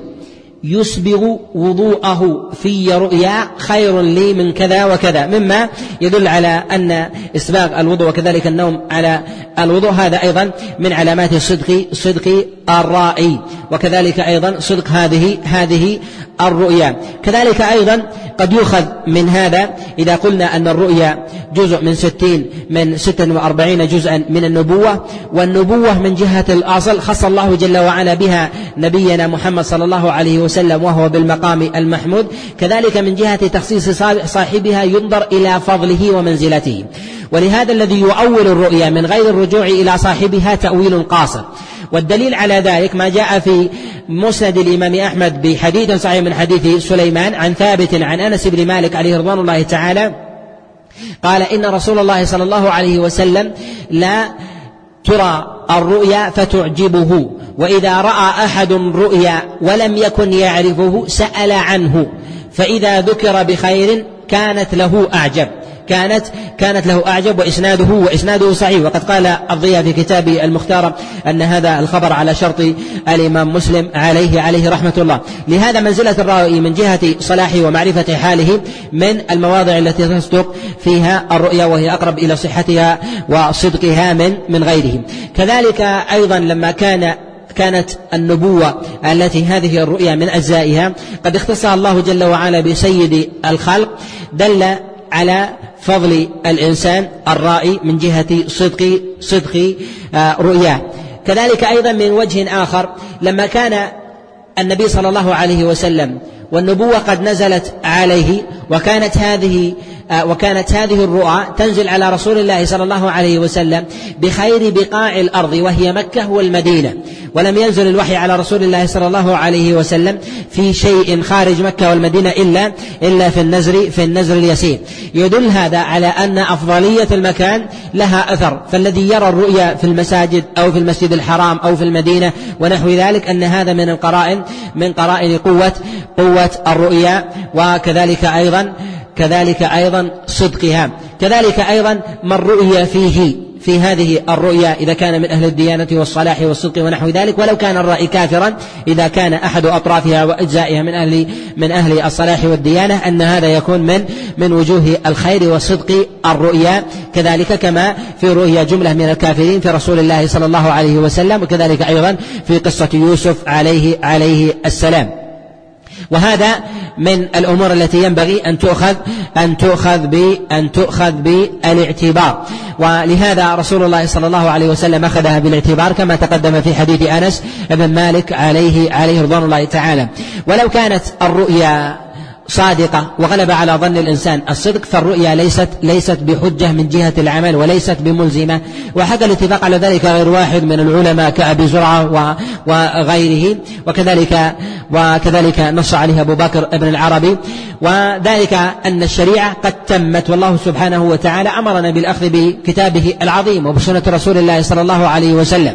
يسبغ وضوءه في رؤيا خير لي من كذا وكذا، مما يدل على أن إسباغ الوضوء وكذلك النوم على الوضوء هذا أيضا من علامات صدق صدق الرائي، وكذلك أيضا صدق هذه هذه الرؤيا. كذلك أيضا قد يؤخذ من هذا إذا قلنا أن الرؤيا جزء من ستين من ستة وأربعين جزءا من النبوة، والنبوة من جهة الأصل خص الله جل وعلا بها نبينا محمد صلى الله عليه وسلم وهو بالمقام المحمود، كذلك من جهة تخصيص صاحبها ينظر إلى فضله ومنزلته. ولهذا الذي يؤول الرؤيا من غير الرجوع إلى صاحبها تأويل قاصر. والدليل على ذلك ما جاء في مسند الإمام أحمد بحديث صحيح من حديث سليمان عن ثابت عن أنس بن مالك عليه رضوان الله تعالى قال إن رسول الله صلى الله عليه وسلم لا ترى الرؤيا فتعجبه، وإذا رأى أحد رؤيا ولم يكن يعرفه سأل عنه، فإذا ذكر بخير كانت له أعجب كانت كانت له أعجب وإسناده وإسناده صحيح. وقد قال الضياء في كتابه المختار أن هذا الخبر على شرط الإمام مسلم عليه عليه رحمة الله. لهذا منزلة الراوي من جهة صلاحه ومعرفة حاله من المواضع التي تصدق فيها الرؤيا، وهي أقرب إلى صحتها وصدقها من من غيره. كذلك أيضا لما كان كانت النبوة التي هذه الرؤيا من أجزائها قد اختصها الله جل وعلا بسيد الخلق، دل على فضل الإنسان الرائي من جهة صدق صدق رؤياه. كذلك أيضا من وجه آخر لما كان النبي صلى الله عليه وسلم والنبوة قد نزلت عليه، وكانت هذه وكانت هذه الرؤى تنزل على رسول الله صلى الله عليه وسلم بخير بقاع الأرض وهي مكة والمدينة، ولم ينزل الوحي على رسول الله صلى الله عليه وسلم في شيء خارج مكة والمدينة إلا إلا في النزر في النزر اليسير. يدل هذا على أن أفضلية المكان لها أثر، فالذي يرى الرؤيا في المساجد أو في المسجد الحرام أو في المدينة ونحو ذلك أن هذا من القرائن من قرائن قوة قوة الرؤيا، وكذلك أيضا كذلك أيضا صدقها. كذلك أيضا من رؤي فيه في هذه الرؤيا إذا كان من أهل الديانة والصلاح والصدق ونحو ذلك، ولو كان الرأي كافرا إذا كان أحد أطرافها وأجزائها من أهل من أهل الصلاح والديانة، أن هذا يكون من من وجوه الخير وصدق الرؤيا. كذلك كما في رؤيا جملة من الكافرين في رسول الله صلى الله عليه وسلم، وكذلك أيضا في قصة يوسف عليه عليه السلام. وهذا من الأمور التي ينبغي أن تؤخذ أن تؤخذ بأن تؤخذ بالاعتبار، ولهذا رسول الله صلى الله عليه وسلم أخذها بالاعتبار كما تقدم في حديث أنس بن مالك عليه عليه رضوان الله تعالى. ولو كانت الرؤيا صادقة وغلب على ظن الإنسان الصدق فالرؤيا ليست ليست بحجة من جهة العمل وليست بملزمة، وحكى الاتفاق على ذلك غير واحد من العلماء كأبي زرعة وغيره، وكذلك وكذلك نص عليه أبو بكر ابن العربي. وذلك أن الشريعة قد تمت، والله سبحانه وتعالى أمرنا بالأخذ بكتابه العظيم وبسنة رسول الله صلى الله عليه وسلم.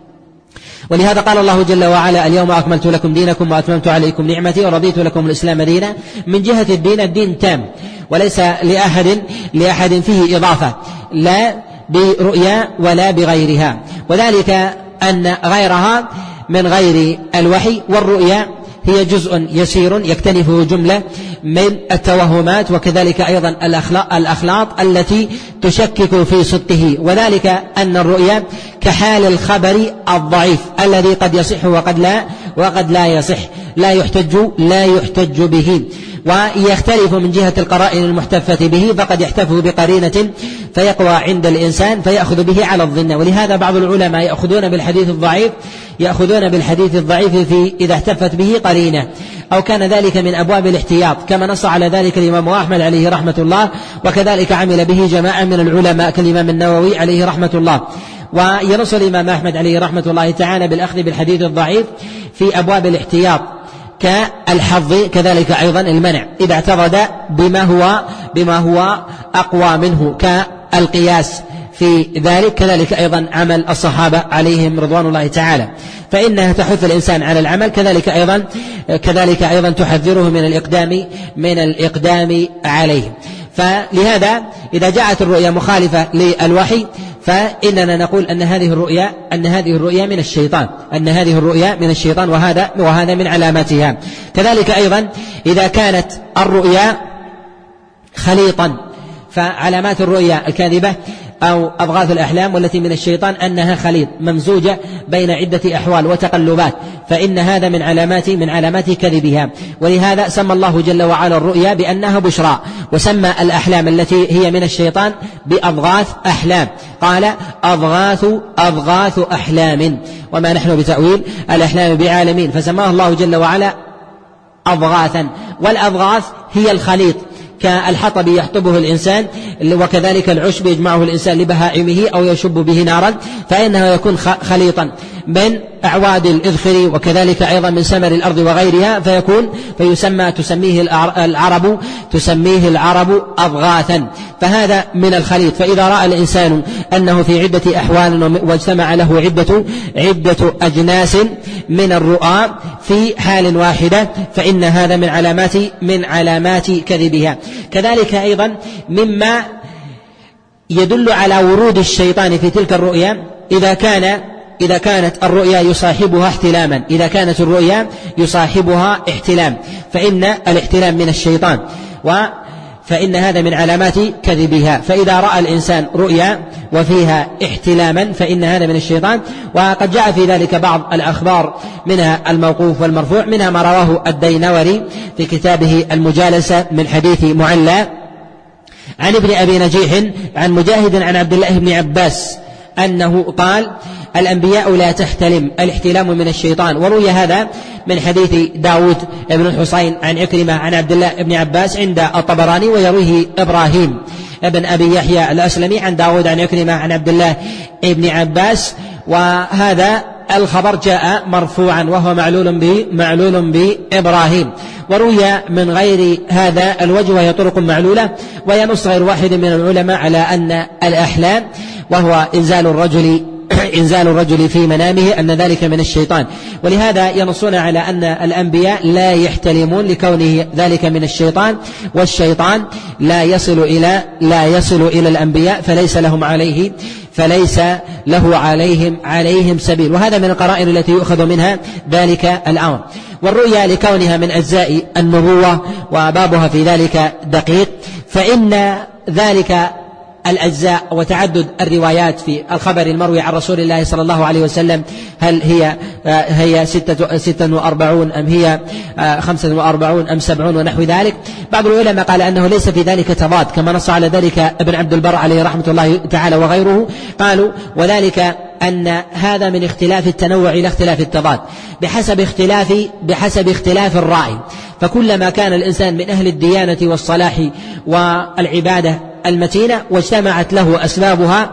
ولهذا قال الله جل وعلا: اليوم أكملت لكم دينكم وأتممت عليكم نعمتي ورضيت لكم الإسلام دينا. من جهة الدين الدين تام، وليس لأحد لأحد فيه إضافة لا برؤيا ولا بغيرها، وذلك أن غيرها من غير الوحي، والرؤيا هي جزء يسير يكتنفه جملة من التوهمات، وكذلك أيضا الأخلاط التي تشكك في صدقه. وذلك أن الرؤيا كحال الخبر الضعيف الذي قد يصح وقد لا وقد لا يصح، لا يحتج لا يحتج به، ويختلف من جهة القرائن المحتفة به، فقد يحتف بقرينة فيقوى عند الإنسان فيأخذ به على الظن. ولهذا بعض العلماء يأخذون بالحديث الضعيف يأخذون بالحديث الضعيف في إذا احتفت به قرينة أو كان ذلك من أبواب الاحتياط، كما نص على ذلك الإمام أحمد عليه رحمة الله، وكذلك عمل به جماعة من العلماء كالإمام النووي عليه رحمة الله. وينص الإمام أحمد عليه رحمة الله تعالى بالأخذ بالحديث الضعيف في أبواب الاحتياط كالحظ، كذلك أيضا المنع إذا اعترض بما هو بما هو أقوى منه كالقياس في ذلك. كذلك أيضا عمل الصحابة عليهم رضوان الله تعالى، فإنها تحث الإنسان على العمل، كذلك أيضا كذلك أيضا تحذره من الإقدام من الإقدام عليه. فلهذا إذا جاءت الرؤيا مخالفة للوحي فإننا نقول أن هذه الرؤيا أن هذه الرؤيا من الشيطان أن هذه الرؤيا من الشيطان وهذا وهذا من علاماتها. كذلك أيضا إذا كانت الرؤيا خليطا، فعلامات الرؤيا الكاذبة أو أضغاث الأحلام والتي من الشيطان أنها خليط ممزوجة بين عدة أحوال وتقلبات، فإن هذا من علامات من علامات كذبها. ولهذا سمى الله جل وعلا الرؤيا بأنها بشرى، وسمى الأحلام التي هي من الشيطان بأضغاث أحلام، قال أضغاث أضغاث أحلام وما نحن بتأويل الأحلام بعالمين، فسماه الله جل وعلا أضغاثا. والأضغاث هي الخليط كالحطب يحطبه الإنسان، وكذلك العشب يجمعه الإنسان لبهائمه أو يشب به نارا، فإنه يكون خليطا من أعواد الإذخر وكذلك أيضا من ثمر الأرض وغيرها، فيكون فيسمى تسميه العرب تسميه العرب أضغاثا، فهذا من الخليط. فإذا رأى الإنسان أنه في عدة أحوال واجتمع له عدة عدة أجناس من الرؤى في حال واحدة، فإن هذا من علامات من علامات كذبها. كذلك أيضا مما يدل على ورود الشيطان في تلك الرؤيا إذا كان إذا كانت الرؤيا يصاحبها احتلاما إذا كانت الرؤيا يصاحبها احتلام فإن الاحتلام من الشيطان، فإن هذا من علامات كذبها. فإذا رأى الإنسان رؤيا وفيها احتلاما فإن هذا من الشيطان. وقد جاء في ذلك بعض الأخبار منها الموقوف والمرفوع، منها ما رواه الدينوري في كتابه المجالسة من حديث معلى عن ابن أبي نجيح عن مجاهد عن عبد الله بن عباس أنه قال الأنبياء لا تحتلم، الاحتلام من الشيطان. وروي هذا من حديث داود بن الحصين عن عكرمة عن عبد الله بن عباس عند الطبراني، ويرويه إبراهيم ابن أبي يحيى الأسلمي عن داود عن عكرمة عن عبد الله بن عباس. وهذا الخبر جاء مرفوعا وهو معلول به معلول بإبراهيم. وروي من غير هذا الوجه وهي طرق معلولة، وينص غير واحد من العلماء على أن الأحلام وهو إنزال الرجل إنزال الرجل في منامه أن ذلك من الشيطان. ولهذا ينصون على أن الأنبياء لا يحتلمون لكونه ذلك من الشيطان، والشيطان لا يصل إلى لا يصل إلى الأنبياء فليس لهم عليه فليس له عليهم عليهم سبيل. وهذا من القرائن التي يؤخذ منها ذلك الأمر. والرؤيا لكونها من أجزاء النبوة وبابها في ذلك دقيق، فإن ذلك الأجزاء وتعدد الروايات في الخبر المروي عن رسول الله صلى الله عليه وسلم هل هي هي ستة ستة وأربعون أم هي خمسة وأربعون أم سبعون ونحو ذلك. بعض العلماء قال أنه ليس في ذلك تضاد، كما نص على ذلك ابن عبد البر عليه رحمة الله تعالى وغيره، قالوا وذلك أن هذا من اختلاف التنوع إلى اختلاف التضاد بحسب اختلاف بحسب اختلاف الرأي. فكلما كان الإنسان من أهل الديانة والصلاح والعبادة المتينة واجتمعت له أسبابها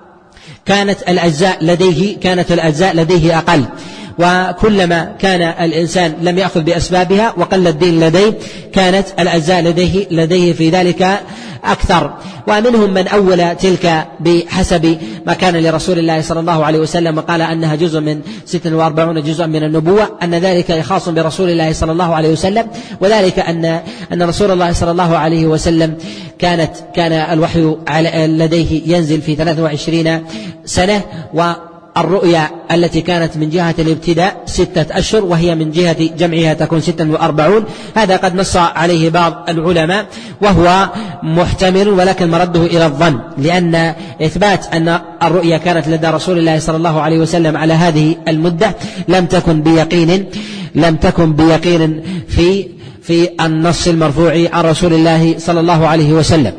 كانت الأجزاء لديه كانت الأجزاء لديه أقل، وكلما كان الإنسان لم يأخذ بأسبابها وقل الدين لديه كانت الأجزاء لديه لديه في ذلك أكثر. ومنهم من أول تلك بحسب ما كان لرسول الله صلى الله عليه وسلم وقال أنها جزء من ستة وأربعين جزءا من النبوة، أن ذلك خاص برسول الله صلى الله عليه وسلم، وذلك أن أن رسول الله صلى الله عليه وسلم كانت كان الوحي لديه ينزل في ثلاث وعشرين سنة، و الرؤيا التي كانت من جهة الابتداء ستة أشهر وهي من جهة جمعها تكون ستة وأربعون. هذا قد نص عليه بعض العلماء وهو محتمل، ولكن مرده إلى الظن، لأن إثبات أن الرؤيا كانت لدى رسول الله صلى الله عليه وسلم على هذه المدة لم تكن بيقين لم تكن بيقين في في النص المرفوع عن رسول الله صلى الله عليه وسلم.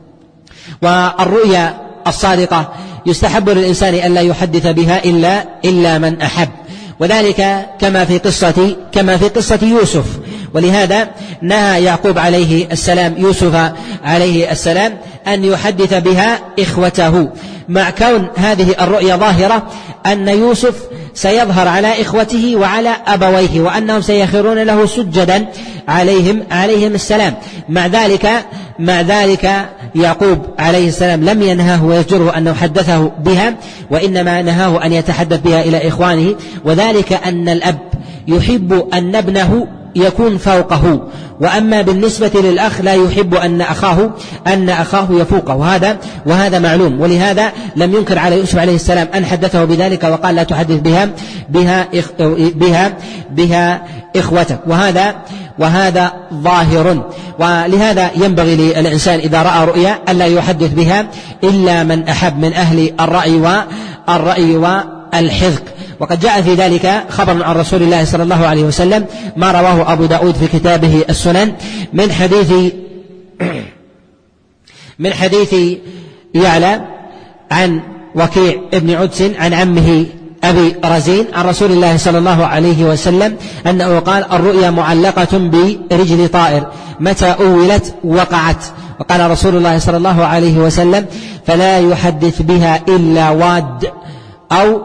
والرؤيا الصادقة يستحب للإنسان أن لا يحدث بها إلا إلا من أحب، وذلك كما في قصة كما في قصة يوسف. ولهذا نهى يعقوب عليه السلام يوسف عليه السلام أن يحدث بها إخوته، مع كون هذه الرؤيا ظاهرة أن يوسف سيظهر على إخوته وعلى أبويه وأنهم سيخرون له سجدا عليهم عليهم السلام. مع ذلك مع ذلك يعقوب عليه السلام لم ينهاه ويزجره أنه حدثه بها، وإنما نهاه أن يتحدث بها إلى إخوانه، وذلك أن الأب يحب أن ابنه يكون فوقه، وأما بالنسبة للأخ لا يحب أن أخاه أن أخاه يفوقه، وهذا وهذا معلوم. ولهذا لم ينكر على يوسف عليه السلام أن حدثه بذلك وقال لا تحدث بها بها بها بها إخوتك، وهذا وهذا ظاهر. ولهذا ينبغي للإنسان إذا رأى رؤيا ألا يحدث بها إلا من أحب من أهل الرأي والرأي والحذق. وقد جاء في ذلك خبر عن رسول الله صلى الله عليه وسلم ما رواه أبو داود في كتابه السنن من حديث من حديث يعلى عن وكيع ابن عدس عن عمه أبي رزين عن رسول الله صلى الله عليه وسلم أنه قال الرؤيا معلقة برجل طائر متى أولت وقعت. وقال رسول الله صلى الله عليه وسلم فلا يحدث بها إلا واد أو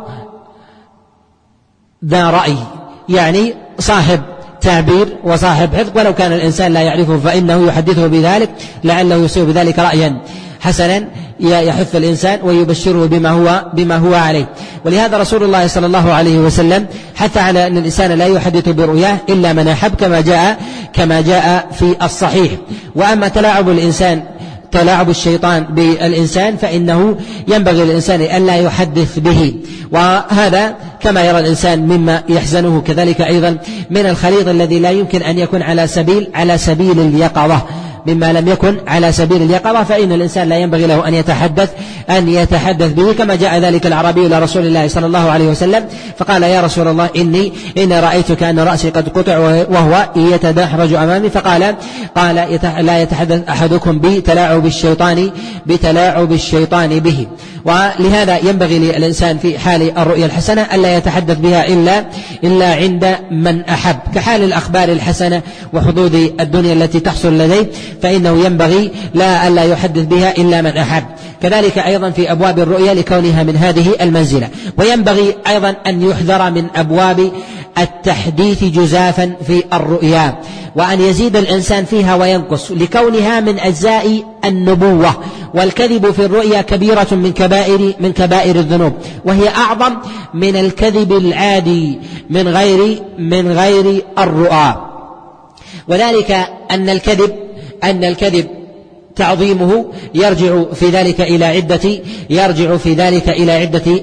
ذا رأي، يعني صاحب تعبير وصاحب حذق، ولو كان الإنسان لا يعرفه فإنه يحدثه بذلك لعله يصيب بذلك رأيا حسنا يحث الإنسان ويبشره بما هو بما هو عليه. ولهذا رسول الله صلى الله عليه وسلم حث على أن الإنسان لا يحدث برؤياه إلا من أحب كما جاء كما جاء في الصحيح. وأما تلاعب الإنسان تلاعب الشيطان بالإنسان فإنه ينبغي للإنسان أن لا يحدث به، وهذا كما يرى الإنسان مما يحزنه كذلك أيضا من الخليط الذي لا يمكن أن يكون على سبيل على سبيل اليقظة، مما لم يكن على سبيل اليقظة فإن الإنسان لا ينبغي له أن يتحدث أن يتحدث به، كما جاء ذلك الأعرابي إلى رسول الله صلى الله عليه وسلم فقال يا رسول الله إني إن رأيت كأن رأسي قد قطع وهو يتدحرج أمامي، فقال قال لا يتحدث أحدكم بتلاعب الشيطان بتلاعب الشيطان به. ولهذا ينبغي للإنسان في حال الرؤيا الحسنة ألا يتحدث بها إلا إلا عند من أحب، كحال الأخبار الحسنة وحظوظ الدنيا التي تحصل لديه فإنه ينبغي لا ألا يحدث بها إلا من أحب. كذلك أيضا في أبواب الرؤيا لكونها من هذه المنزلة. وينبغي أيضا أن يحذر من أبواب التحديث جزافا في الرؤيا، وأن يزيد الإنسان فيها وينقص لكونها من أجزاء النبوة. والكذب في الرؤيا كبيرة من كبائر من كبائر الذنوب، وهي أعظم من الكذب العادي من غير من غير الرؤى. وذلك أن الكذب أن الكذب تعظيمه يرجع في ذلك إلى عدة يرجع في ذلك إلى عدة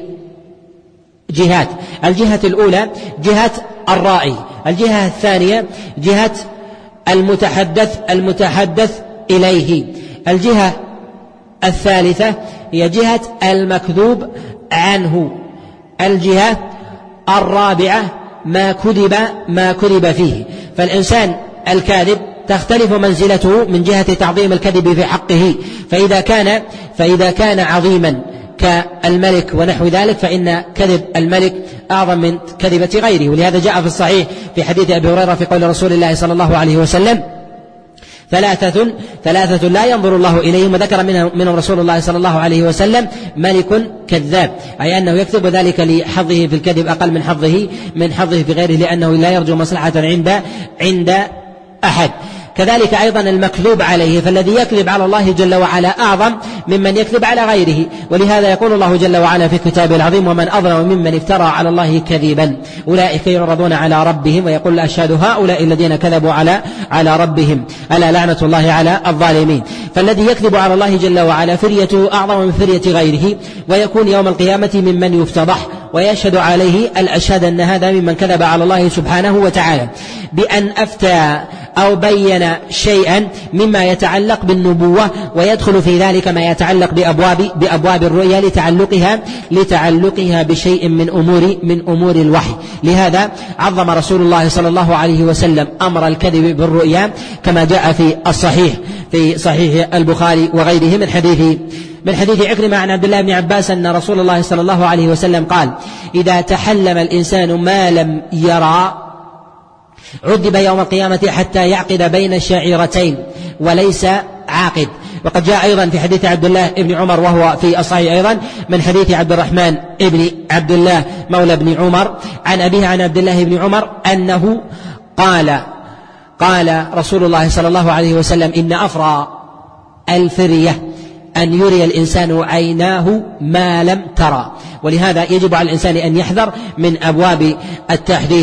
جهات. الجهة الأولى جهة الرائي، الجهة الثانية جهة المتحدث المتحدث إليه، الجهة الثالثة هي جهة المكذوب عنه، الجهة الرابعة ما كذب ما كذب فيه. فالإنسان الكاذب تختلف منزلته من جهة تعظيم الكذب في حقه، فإذا كان فإذا كان عظيما كالملك ونحو ذلك فإن كذب الملك أعظم من كذبة غيره. ولهذا جاء في الصحيح في حديث أبي هريرة في قول رسول الله صلى الله عليه وسلم ثلاثة ثلاثة لا ينظر الله إليهم، وذكر منهم رسول الله صلى الله عليه وسلم ملك كذاب، أي أنه يكذب ذلك لحظه في الكذب أقل من حظه من حظه في غيره، لأنه لا يرجو مصلحة عند عند أحد. كذلك أيضا المكذوب عليه، فالذي يكذب على الله جل وعلا أعظم ممن يكذب على غيره. ولهذا يقول الله جل وعلا في كتابه العظيم ومن أظلم ممن افترى على الله كذبا أولئك يعرضون على ربهم ويقول الأشهاد هؤلاء الذين كذبوا على على ربهم ألا لعنة الله على الظالمين. فالذي يكذب على الله جل وعلا فريته أعظم من فرية غيره، ويكون يوم القيامة ممن يفتضح ويشهد عليه الأشهاد أن هذا ممن كذب على الله سبحانه وتعالى بأن أفتى أو بين شيئا مما يتعلق بالنبوة، ويدخل في ذلك ما يتعلق بأبواب بأبواب الرؤيا لتعلقها لتعلقها بشيء من أمور من أمور الوحي. لهذا عظم رسول الله صلى الله عليه وسلم أمر الكذب بالرؤيا كما جاء في الصحيح في صحيح البخاري وغيره من حديث من حديث عكرمة عن عبد الله بن عباس أن رسول الله صلى الله عليه وسلم قال إذا تحلم الإنسان ما لم يرى عذب يوم القيامة حتى يعقد بين الشعيرتين وليس عاقد. وقد جاء أيضا في حديث عبد الله بن عمر وهو في الصحيح أيضا من حديث عبد الرحمن بن عبد الله مولى بن عمر عن أبيه عن عبد الله بن عمر أنه قال قال رسول الله صلى الله عليه وسلم إن أفرى الفرية أن يري الإنسان عيناه ما لم ترى. ولهذا يجب على الإنسان أن يحذر من أبواب التحديث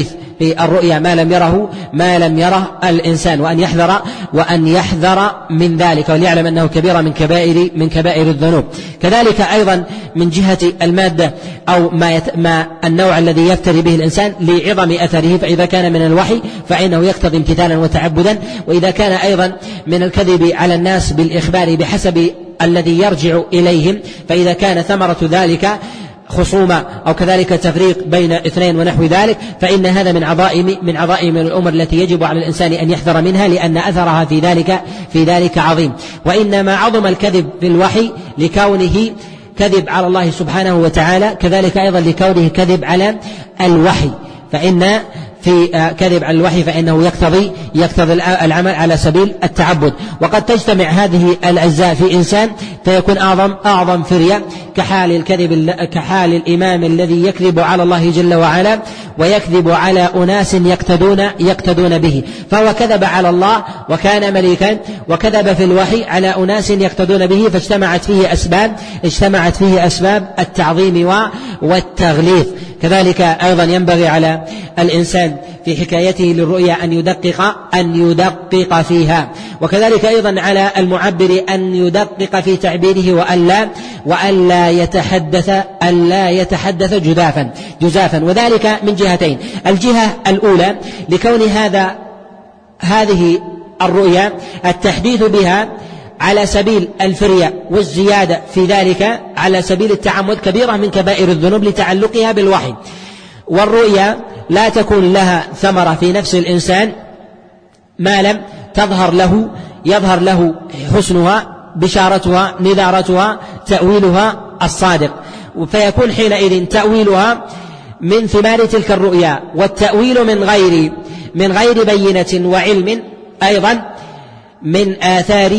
في الرؤيا ما لم يره ما لم يره الإنسان، وأن يحذر وأن يحذر من ذلك، وليعلم أنه كبيرة من كبائر من كبائر الذنوب. كذلك أيضا من جهة المادة أو ما, يت... ما النوع الذي يفتري به الإنسان لعظم أثره، فإذا كان من الوحي فإنه يقتضي امتثالا وتعبدا، وإذا كان أيضا من الكذب على الناس بالإخبار بحسب الذي يرجع إليهم، فإذا كان ثمرة ذلك خصومة أو كذلك تفريق بين اثنين ونحو ذلك، فإن هذا من عظائم من عظائم الأمور التي يجب على الإنسان أن يحذر منها، لأن أثرها في ذلك في ذلك عظيم. وإنما عظم الكذب في الوحي لكونه كذب على الله سبحانه وتعالى، كذلك أيضا لكونه كذب على الوحي، فإن في كذب على الوحي فإنه يقتضي يقتضي العمل على سبيل التعبد. وقد تجتمع هذه الأجزاء في إنسان فيكون أعظم أعظم فرية، كحال الكذب كحال الإمام الذي يكذب على الله جل وعلا ويكذب على أناس يقتدون يقتدون به، فهو كذب على الله وكان مليكا، وكذب في الوحي على أناس يقتدون به، فاجتمعت فيه أسباب اجتمعت فيه أسباب التعظيم والتغليظ. كذلك أيضا ينبغي على الإنسان في حكايته للرؤيا أن يدقق أن يدقق فيها، وكذلك أيضا على المعبر أن يدقق في تعبيره وألا وألا يتحدث ألا يتحدث جزافا جزافا وذلك من جهتين. الجهة الأولى لكون هذا هذه الرؤيا التحديث بها على سبيل الفرية والزيادة في ذلك على سبيل التعمد كبيرة من كبائر الذنوب لتعلقها بالوحي، والرؤيا لا تكون لها ثمرة في نفس الإنسان ما لم تظهر له يظهر له حسنها، بشارتها، نذارتها، تأويلها الصادق، فيكون حينئذ تأويلها من ثمار تلك الرؤيا، والتأويل من غير من غير بينة وعلم أيضا من آثار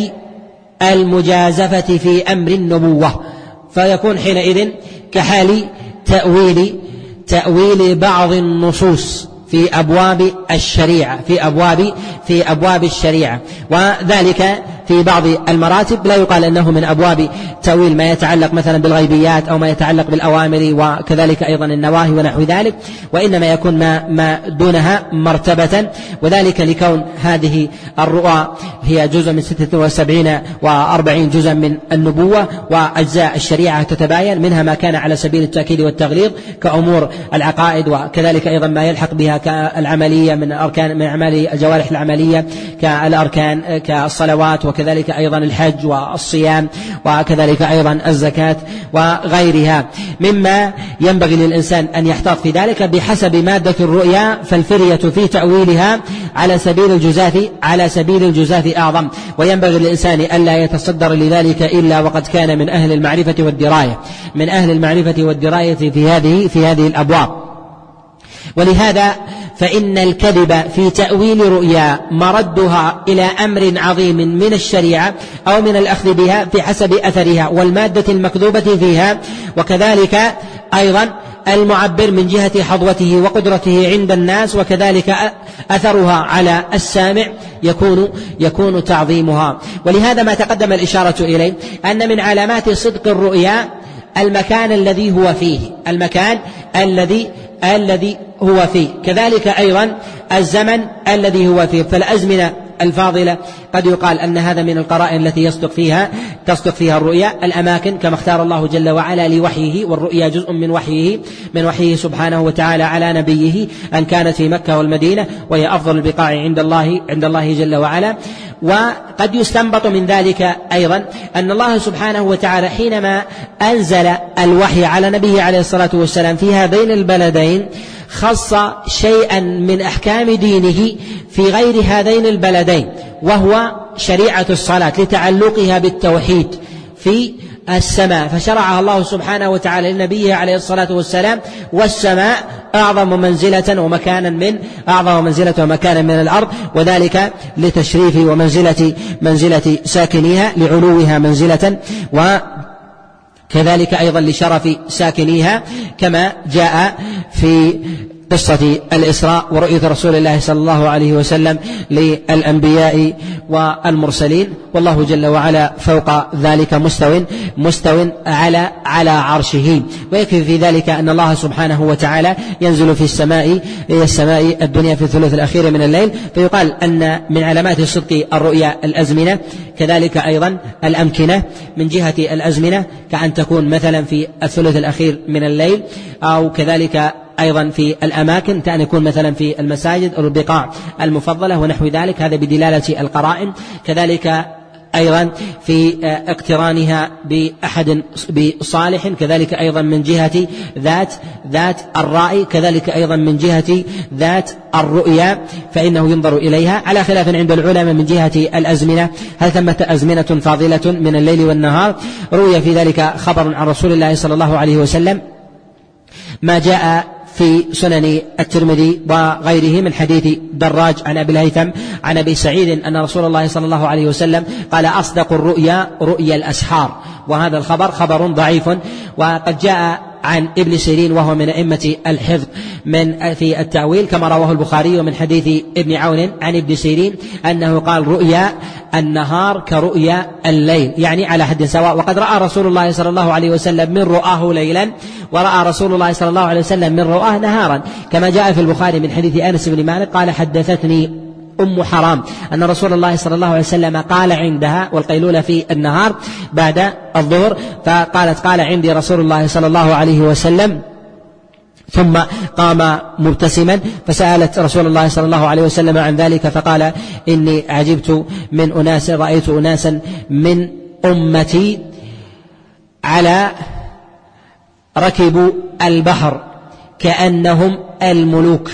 المجازفة في أمر النبوة، فيكون حينئذ كحال تأويل تأويل بعض النصوص في أبواب الشريعة في أبواب في أبواب الشريعة وذلك في بعض المراتب لا يقال أنه من أبواب تأويل ما يتعلق مثلا بالغيبيات أو ما يتعلق بالأوامر وكذلك أيضا النواهي ونحو ذلك، وإنما يكون ما, ما دونها مرتبة، وذلك لكون هذه الرؤى هي جزء من ستة وسبعين وأربعين جزءا من النبوة، وأجزاء الشريعة تتباين، منها ما كان على سبيل التأكيد والتغليظ كأمور العقائد، وكذلك أيضا ما يلحق بها كالعملية من أركان من أعمال الجوارح العملية كالأركان كالصلوات، وكذلك أيضا الحج والصيام، وكذلك أيضا الزكاة وغيرها، مما ينبغي للإنسان أن يحتاط في ذلك بحسب مادة الرؤيا، فالفرية في تأويلها على سبيل الجزاف على سبيل الجزاف أعظم، وينبغي للإنسان ألا يتصدر لذلك إلا وقد كان من أهل المعرفة والدراية من أهل المعرفة والدراية في هذه في هذه الأبواب. ولهذا فإن الكذب في تأويل رؤيا مردها إلى أمر عظيم من الشريعة أو من الأخذ بها في حسب أثرها والمادة المكذوبة فيها، وكذلك أيضا المعبر من جهة حظوته وقدرته عند الناس، وكذلك أثرها على السامع يكون يكون تعظيمها. ولهذا ما تقدم الإشارة إليه أن من علامات صدق الرؤيا المكان الذي هو فيه المكان الذي الذي هو فيه كذلك أيضا الزمن الذي هو فيه، فالأزمنة الفاضلة قد يقال أن هذا من القرائن التي يصدق فيها تصدق فيها الرؤيا. الأماكن كما اختار الله جل وعلا لوحيه، والرؤيا جزء من وحيه من وحيه سبحانه وتعالى على نبيه، أن كانت في مكة والمدينة وهي أفضل البقاع عند الله عند الله جل وعلا. وقد يستنبط من ذلك أيضا أن الله سبحانه وتعالى حينما أنزل الوحي على نبيه عليه الصلاة والسلام في هذين البلدين خص شيئا من أحكام دينه في غير هذين البلدين، وهو شريعة الصلاة لتعلقها بالتوحيد في السماء، فشرعها الله سبحانه وتعالى لنبيه عليه الصلاة والسلام، والسماء أعظم منزلة ومكانا من أعظم منزلة ومكانا من الأرض، وذلك لتشريف ومنزلة منزلة ساكنيها لعلوها منزلة، وكذلك أيضا لشرف ساكنيها، كما جاء في قصة الإسراء ورؤية رسول الله صلى الله عليه وسلم للأنبياء والمرسلين، والله جل وعلا فوق ذلك مستو مستو على على عرشه. ويكفي في ذلك أن الله سبحانه وتعالى ينزل في السماء السماء الدنيا في الثلث الأخير من الليل، فيقال أن من علامات صدق الرؤيا الأزمنة، كذلك أيضا الأمكنة من جهة الأزمنة، كأن تكون مثلا في الثلث الأخير من الليل، أو كذلك أيضا في الأماكن كأن يكون مثلا في المساجد أو البقاع المفضلة ونحو ذلك، هذا بدلالة القرائن. كذلك أيضا في اقترانها بأحد بصالح، كذلك أيضا من جهة ذات ذات الرأي، كذلك أيضا من جهة ذات الرؤيا فإنه ينظر إليها، على خلاف عند العلماء من جهة الأزمنة، هل ثمة أزمنة فاضلة من الليل والنهار؟ روي في ذلك خبر عن رسول الله صلى الله عليه وسلم ما جاء في سنن الترمذي وغيره من حديث دراج عن أبي الهيثم عن أبي سعيد أن رسول الله صلى الله عليه وسلم قال: أصدق الرؤيا رؤيا الأسحار. وهذا الخبر خبر ضعيف. وقد جاء عن ابن سيرين وهو من أئمة الحفظ من في التأويل كما رواه البخاري من حديث ابن عون عن ابن سيرين أنه قال: رؤيا النهار كرؤيا الليل، يعني على حد سواء. وقد رأى رسول الله صلى الله عليه وسلم من رؤاه ليلا، ورأى رسول الله صلى الله عليه وسلم من رؤاه نهارا، كما جاء في البخاري من حديث أنس بن مالك قال: حدثتني أم حرام أن رسول الله صلى الله عليه وسلم قال عندها، والقيلولة في النهار بعد الظهر، فقالت: قال عندي رسول الله صلى الله عليه وسلم، ثم قام مبتسما، فسألت رسول الله صلى الله عليه وسلم عن ذلك فقال: إني عجبت من أناس، رأيت أناسا من أمتي على ركبوا البحر كأنهم الملوك.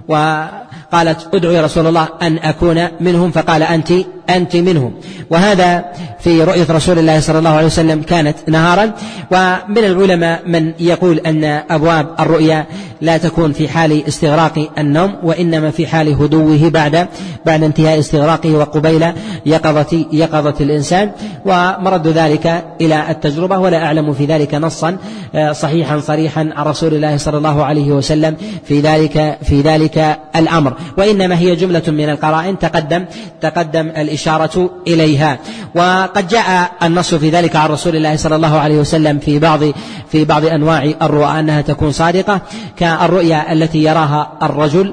وقالت: ادعو يا رسول الله أن أكون منهم، فقال: أنت أنت منهم. وهذا في رؤية رسول الله صلى الله عليه وسلم كانت نهارا. ومن العلماء من يقول أن أبواب الرؤيا لا تكون في حال استغراق النوم، وإنما في حال هدوه بعد بعد انتهاء استغراقه وقبيل يقظة يقظة الإنسان، ومرد ذلك إلى التجربة، ولا أعلم في ذلك نصا صحيحا صريحا عن رسول الله صلى الله عليه وسلم في ذلك في ذلك الأمر، وإنما هي جملة من القرائن تقدم تقدم الإشارة إليها. وقد جاء النص في ذلك عن رسول الله صلى الله عليه وسلم في بعض في بعض أنواع الرؤى أنها تكون صادقة، كالرؤيا التي يراها الرجل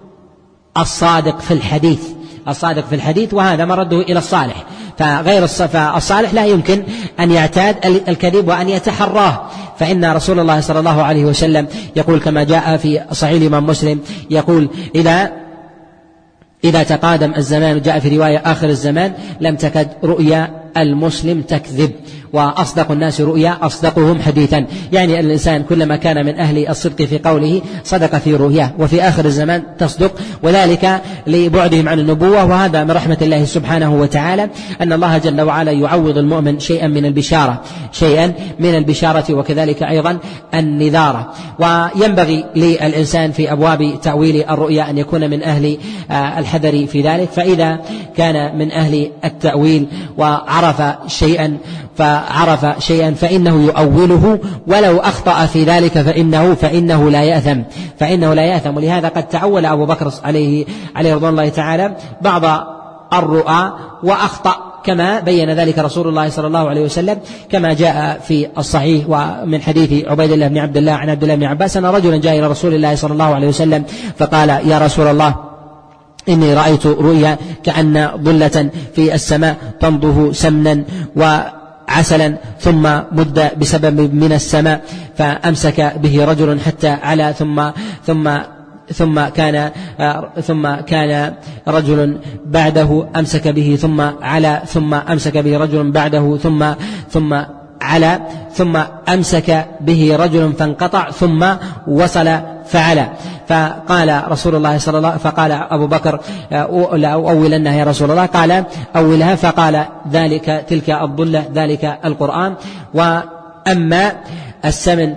الصادق في الحديث الصادق في الحديث وهذا مرده إلى الصالح، فغير الصالح لا يمكن أن يعتاد الكذب وأن يتحراه، فإن رسول الله صلى الله عليه وسلم يقول كما جاء في صحيح الإمام مسلم، يقول: إذا إذا تقادم الزمان، جاء في رواية آخر الزمان، لم تكد رؤيا المسلم تكذب، وأصدق الناس رؤيا أصدقهم حديثا، يعني الإنسان كلما كان من أهل الصدق في قوله صدق في رؤياه، وفي آخر الزمان تصدق، وذلك لبعدهم عن النبوة. وهذا من رحمة الله سبحانه وتعالى أن الله جل وعلا يعوض المؤمن شيئا من البشارة شيئا من البشارة وكذلك أيضا النذارة. وينبغي للإنسان في أبواب تأويل الرؤيا أن يكون من أهل الحذر في ذلك، فإذا كان من أهل التأويل وعرف شيئا فعرف شيئا فإنه يؤوله، ولو أخطأ في ذلك فإنه فإنه لا يأثم فإنه لا يأثم ولهذا قد تعول أبو بكر عليه عليه رضوان الله تعالى بعض الرؤى وأخطأ، كما بين ذلك رسول الله صلى الله عليه وسلم، كما جاء في الصحيح ومن حديث عبيد الله بن عبد الله عن عبد الله بن عباس أن رجلا جاء إلى رسول الله صلى الله عليه وسلم فقال: يا رسول الله، إني رأيت رؤيا كأن ظلة في السماء تنضه سمنا وعسلا، ثم مد بسبب من السماء فأمسك به رجل حتى على، ثم ثم ثم كان ثم كان رجل بعده أمسك به ثم على، ثم أمسك به رجل بعده ثم ثم على، ثم أمسك به رجل فانقطع، ثم وصل فعلى. فقال رسول الله صلى الله فقال أبو بكر: لا أولنها يا رسول الله. قال: أولها. فقال: ذلك تلك الضلة ذلك القرآن. وأما السمن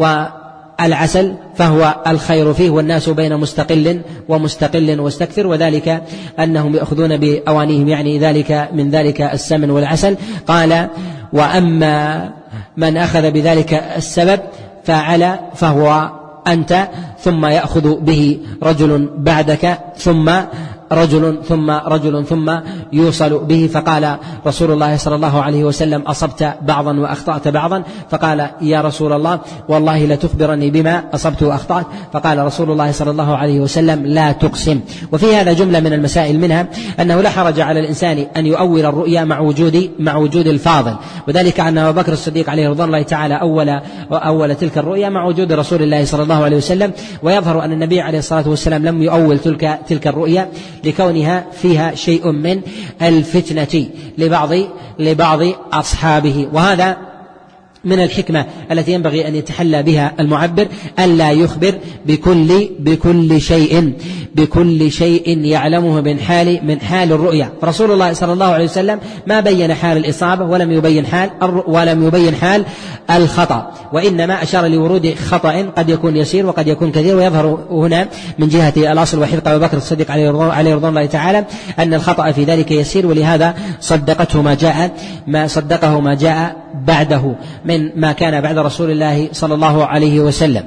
والعسل فهو الخير فيه، والناس بين مستقل ومستقل واستكثر، وذلك أنهم يأخذون بأوانيهم، يعني ذلك من ذلك السمن والعسل. قال: وأما من أخذ بذلك السبب فعلى فهو أنت ثم يأخذ به رجل بعدك ثم رجل ثم رجل ثم يوصل به. فقال رسول الله صلى الله عليه وسلم أصبت بعضا وأخطأت بعضا. فقال يا رسول الله والله لتخبرني بما أصبت وأخطأت. فقال رسول الله صلى الله عليه وسلم لا تقسم. وفي هذا جملة من المسائل، منها أنه لا حرج على الإنسان أن يؤول الرؤيا مع وجود مع وجود الفاضل، وذلك أن أبا بكر الصديق عليه رضوان الله تعالى أول أول تلك الرؤيا مع وجود رسول الله صلى الله عليه وسلم. ويظهر أن النبي عليه الصلاة والسلام لم يؤول تلك تلك الرؤيا لكونها فيها شيء من الفتنة لبعض لبعض أصحابه. وهذا من الحكمة التي ينبغي أن يتحلى بها المعبر، ألا يخبر بكل بكل شيء بكل شيء يعلمه من حال من حال الرؤيا. رسول الله صلى الله عليه وسلم ما بين حال الإصابة ولم يبين حال ولم يبين حال الخطأ، وإنما أشار لورود خطأ قد يكون يسير وقد يكون كثير. ويظهر هنا من جهة الأصل وحفظ أبي بكر الصديق عليه رضوان الله تعالى أن الخطأ في ذلك يسير، ولهذا صدقته ما جاء ما صدقه ما جاء بعده من ما كان بعد رسول الله صلى الله عليه وسلم.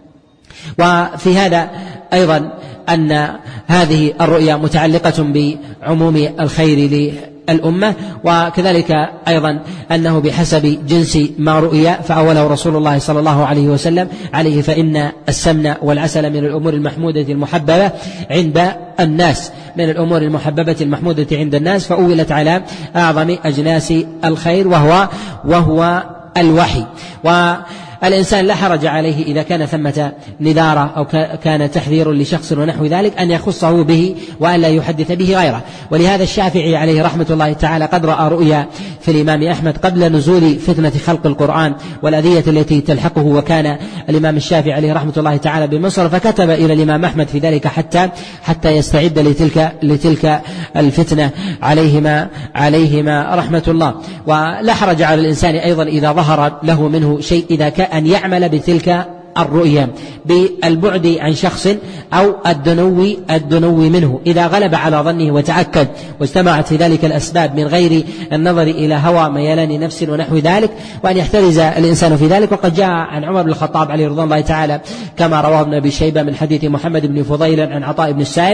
وفي هذا أيضا أن هذه الرؤيا متعلقة بعموم الخير للأمة، وكذلك أيضا أنه بحسب جنس ما رؤيا فأوله رسول الله صلى الله عليه وسلم عليه، فإن السمن والعسل من الأمور المحمودة المحببة عند الناس من الأمور المحببة المحمودة عند الناس، فأولت على أعظم أجناس الخير وهو وهو الوحي. والإنسان لا حرج عليه إذا كان ثمة نذارة أو كان تحذير لشخص ونحو ذلك أن يخصه به وأن لا يحدث به غيره. ولهذا الشافعي عليه رحمة الله تعالى قد رأى رؤيا في الإمام أحمد قبل نزول فتنة خلق القرآن والأذية التي تلحقه، وكان الإمام الشافعي عليه رحمة الله تعالى بمصر، فكتب إلى الإمام أحمد في ذلك حتى حتى يستعد لتلك لتلك الفتنة عليهما عليهما رحمة الله. ولا حرج على الإنسان أيضا إذا ظهر له منه شيء إذا كان أن يعمل بتلك الرؤيا بالبعد عن شخص أو الدنو الدنو منه إذا غلب على ظنه وتأكد واجتمعت في ذلك الأسباب من غير النظر إلى هوى ميلان نفس ونحو ذلك، وأن يحترز الإنسان في ذلك. وقد جاء عن عمر بن الخطاب عليه رضوان الله تعالى كما رواه ابن أبي شيبة من حديث محمد بن فضيل عن عطاء بن السائب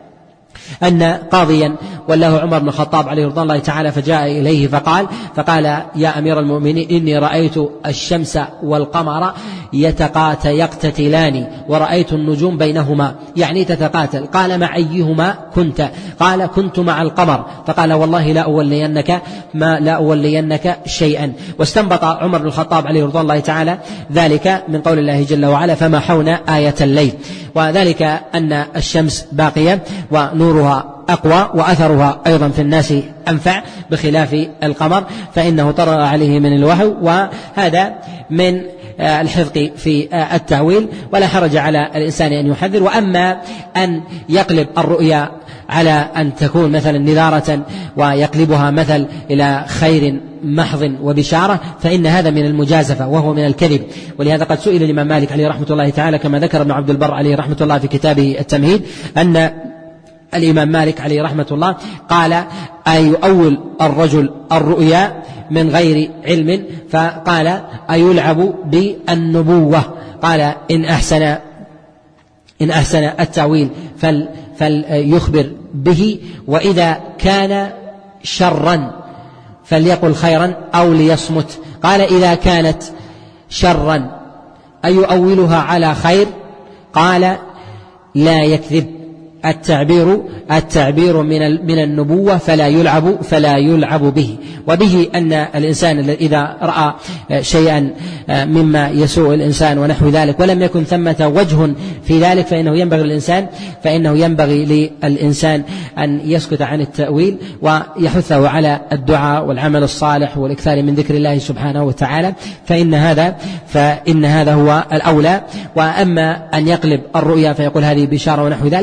أن قاضيا وله عمر بن الخطاب عليه رضوان الله تعالى فجاء إليه فقال فقال يا أمير المؤمنين إني رأيت الشمس والقمر يتقات يقتتلان ورأيت النجوم بينهما، يعني تتقاتل. قال مع أيهما كنت؟ قال كنت مع القمر. فقال والله لا أولينك ما لا أولينك شيئا. واستنبط عمر بن الخطاب عليه رضوان الله تعالى ذلك من قول الله جل وعلا فما حونا آية الليل، وذلك أن الشمس باقية ونورها أقوى وأثرها أيضا في الناس أنفع بخلاف القمر فإنه طرأ عليه من الوحي، وهذا من الحذق في التأويل. ولا حرج على الإنسان أن يحذر. وأما أن يقلب الرؤيا على أن تكون مثلا نذارة ويقلبها مثل إلى خير محض وبشارة فإن هذا من المجازفة وهو من الكذب. ولهذا قد سئل الإمام مالك عليه رحمة الله تعالى كما ذكر ابن عبد البر عليه رحمة الله في كتابه التمهيد أن الإمام مالك عليه رحمة الله قال أيؤول الرجل الرؤيا من غير علم؟ فقال أيلعب بالنبوة؟ قال إن أحسن إن أحسن التأويل فل فليخبر به، وإذا كان شرا فليقل خيرا أو ليصمت. قال إذا كانت شرا أيؤولها على خير؟ قال لا يكذب. التعبير التعبير من من النبوة فلا يلعب فلا يلعب به. وبه أن الإنسان إذا رأى شيئا مما يسوء الإنسان ونحو ذلك ولم يكن ثمة وجه في ذلك فإنه ينبغي للإنسان فإنه ينبغي للإنسان أن يسكت عن التأويل ويحثه على الدعاء والعمل الصالح والإكثار من ذكر الله سبحانه وتعالى، فإن هذا فإن هذا هو الأولى. وأما أن يقلب الرؤيا فيقول هذه بشارة ونحو ذلك فهذا من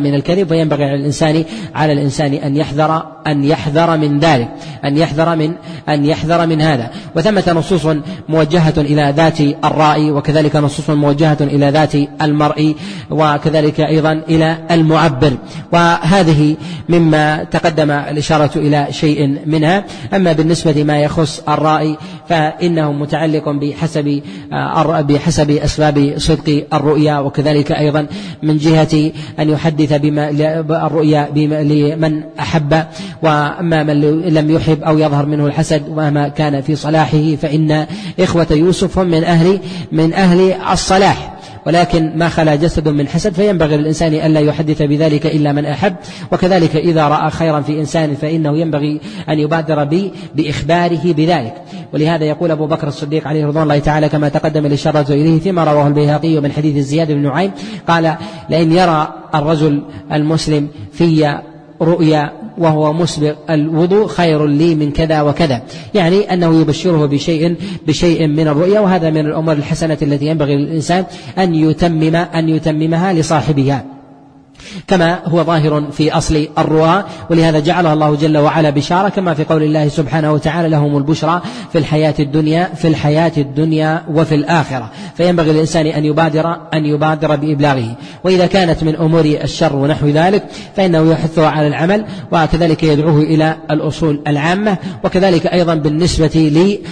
من الكذب، وينبغي على الإنسان على الإنسان أن يحذر أن يحذر من ذلك أن يحذر من أن يحذر من هذا. وثمة نصوص موجهة إلى ذات الرائي، وكذلك نصوص موجهة إلى ذات المرء، وكذلك أيضا إلى المعبر، وهذه مما تقدم الإشارة إلى شيء منها. أما بالنسبة ما يخص الرائي فإنه متعلق بحسب بحسب أسباب صدق الرؤيا، وكذلك أيضا من جهة أن يحدث بما الرؤيا لمن أحب، وأما من لم يحب أو يظهر منه الحسد وما كان في صلاحه فإن إخوة يوسف هم من أهل من أهل الصلاح، ولكن ما خلا جسد من حسد، فينبغي للإنسان ألا يحدث بذلك إلا من أحب. وكذلك إذا رأى خيرا في إنسان فإنه ينبغي أن يبادر به بإخباره بذلك. ولهذا يقول أبو بكر الصديق عليه رضوان الله تعالى كما تقدم الإشارة إليه فيما رواه البيهقي من حديث زياد بن نعيم قال: لئن يرى الرجل المسلم في رؤيا وهو مسبغ الوضوء خير لي من كذا وكذا، يعني أنه يبشره بشيء بشيء من الرؤيا، وهذا من الأمور الحسنة التي ينبغي للإنسان أن يتمم أن يتممها لصاحبها كما هو ظاهر في أصل الرؤى. ولهذا جعلها الله جل وعلا بشارة، كما في قول الله سبحانه وتعالى: لهم البشرى في الحياة الدنيا في الحياة الدنيا وفي الآخرة. فينبغي للإنسان أن يبادر أن يبادر بإبلاغه. وإذا كانت من أمور الشر ونحو ذلك فإنه يحثه على العمل، وكذلك يدعوه إلى الأصول العامة. وكذلك أيضا بالنسبة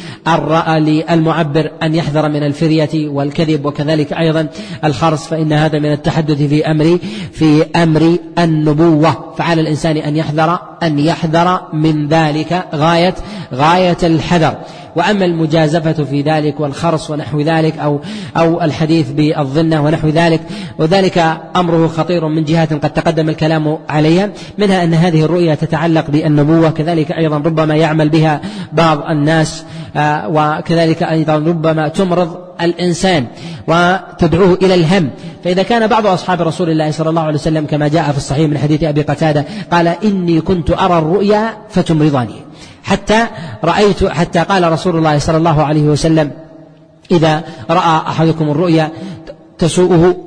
للمعبر أن يحذر من الفرية والكذب، وكذلك أيضا الخرص، فإن هذا من التحدث في أمر في أمر النبوة، فعلى الإنسان أن يحذر أن يحذر من ذلك غاية غاية الحذر. وأما المجازفة في ذلك والخرص ونحو ذلك أو أو الحديث بالظنة ونحو ذلك، وذلك أمره خطير من جهات قد تقدم الكلام عليها، منها أن هذه الرؤيا تتعلق بالنبوة، كذلك أيضا ربما يعمل بها بعض الناس، وكذلك أيضا ربما تمرض الإنسان وتدعوه إلى الهم. فإذا كان بعض أصحاب رسول الله صلى الله عليه وسلم كما جاء في الصحيح من حديث أبي قتادة قال: إني كنت أرى الرؤيا فتمرضني، حتى رأيت حتى قال رسول الله صلى الله عليه وسلم: إذا رأى أحدكم الرؤيا تسوءه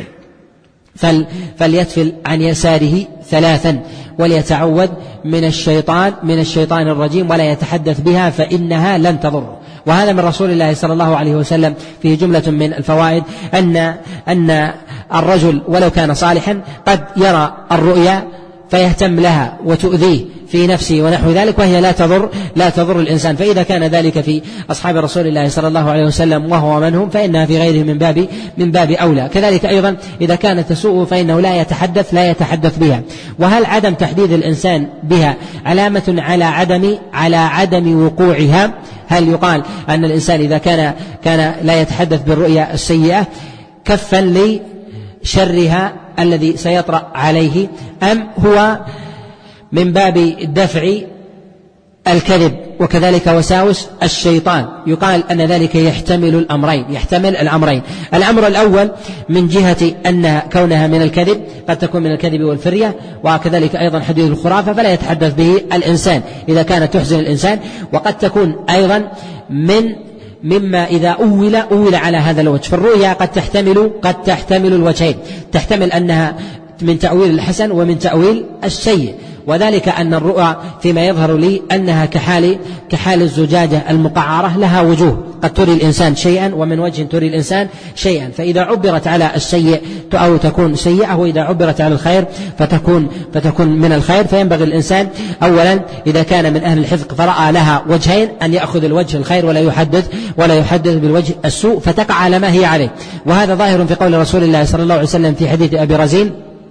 فليتفل عن يساره ثلاثا وليتعوذ من الشيطان من الشيطان الرجيم ولا يتحدث بها فإنها لن تضره. وهذا من رسول الله صلى الله عليه وسلم فيه جملة من الفوائد، أن أن الرجل ولو كان صالحا قد يرى الرؤيا فيهتم لها وتؤذيه في نفسه ونحو ذلك، وهي لا تضر لا تضر الإنسان. فإذا كان ذلك في أصحاب رسول الله صلى الله عليه وسلم وهو منهم فإنها في غيره من باب من باب أولى. كذلك أيضا إذا كانت تسوء فإنه لا يتحدث لا يتحدث بها. وهل عدم تحديد الإنسان بها علامة على عدم على عدم وقوعها؟ هل يقال أن الإنسان إذا كان كان لا يتحدث بالرؤيا السيئة كفا لشرها الذي سيطرأ عليه، أم هو من باب دفع الكذب وكذلك وساوس الشيطان؟ يقال أن ذلك يحتمل الأمرين يحتمل الأمرين الأمر الأول من جهة أن كونها من الكذب قد تكون من الكذب والفرية، وكذلك أيضا حديث الخرافة فلا يتحدث به الإنسان إذا كانت تحزن الإنسان، وقد تكون أيضا من مما إذا أول أول على هذا الوجه. فالرؤيا قد تحتمل قد تحتمل الوجهين، تحتمل أنها من تأويل الحسن ومن تأويل السيء، وذلك أن الرؤى فيما يظهر لي أنها كحال كحال الزجاجة المقعرة لها وجوه، قد تري الإنسان شيئا ومن وجه تري الإنسان شيئا، فإذا عبرت على السيء أو تكون سيئة، وإذا عبرت على الخير فتكون فتكون من الخير. فينبغي الإنسان أولا إذا كان من أهل الحفظ فرأى لها وجهين أن يأخذ الوجه الخير ولا يحدث ولا يحدث بالوجه السوء فتقع على ما هي عليه. وهذا ظاهر في قول رسول الله صلى الله عليه وسلم في حديث أبي رزين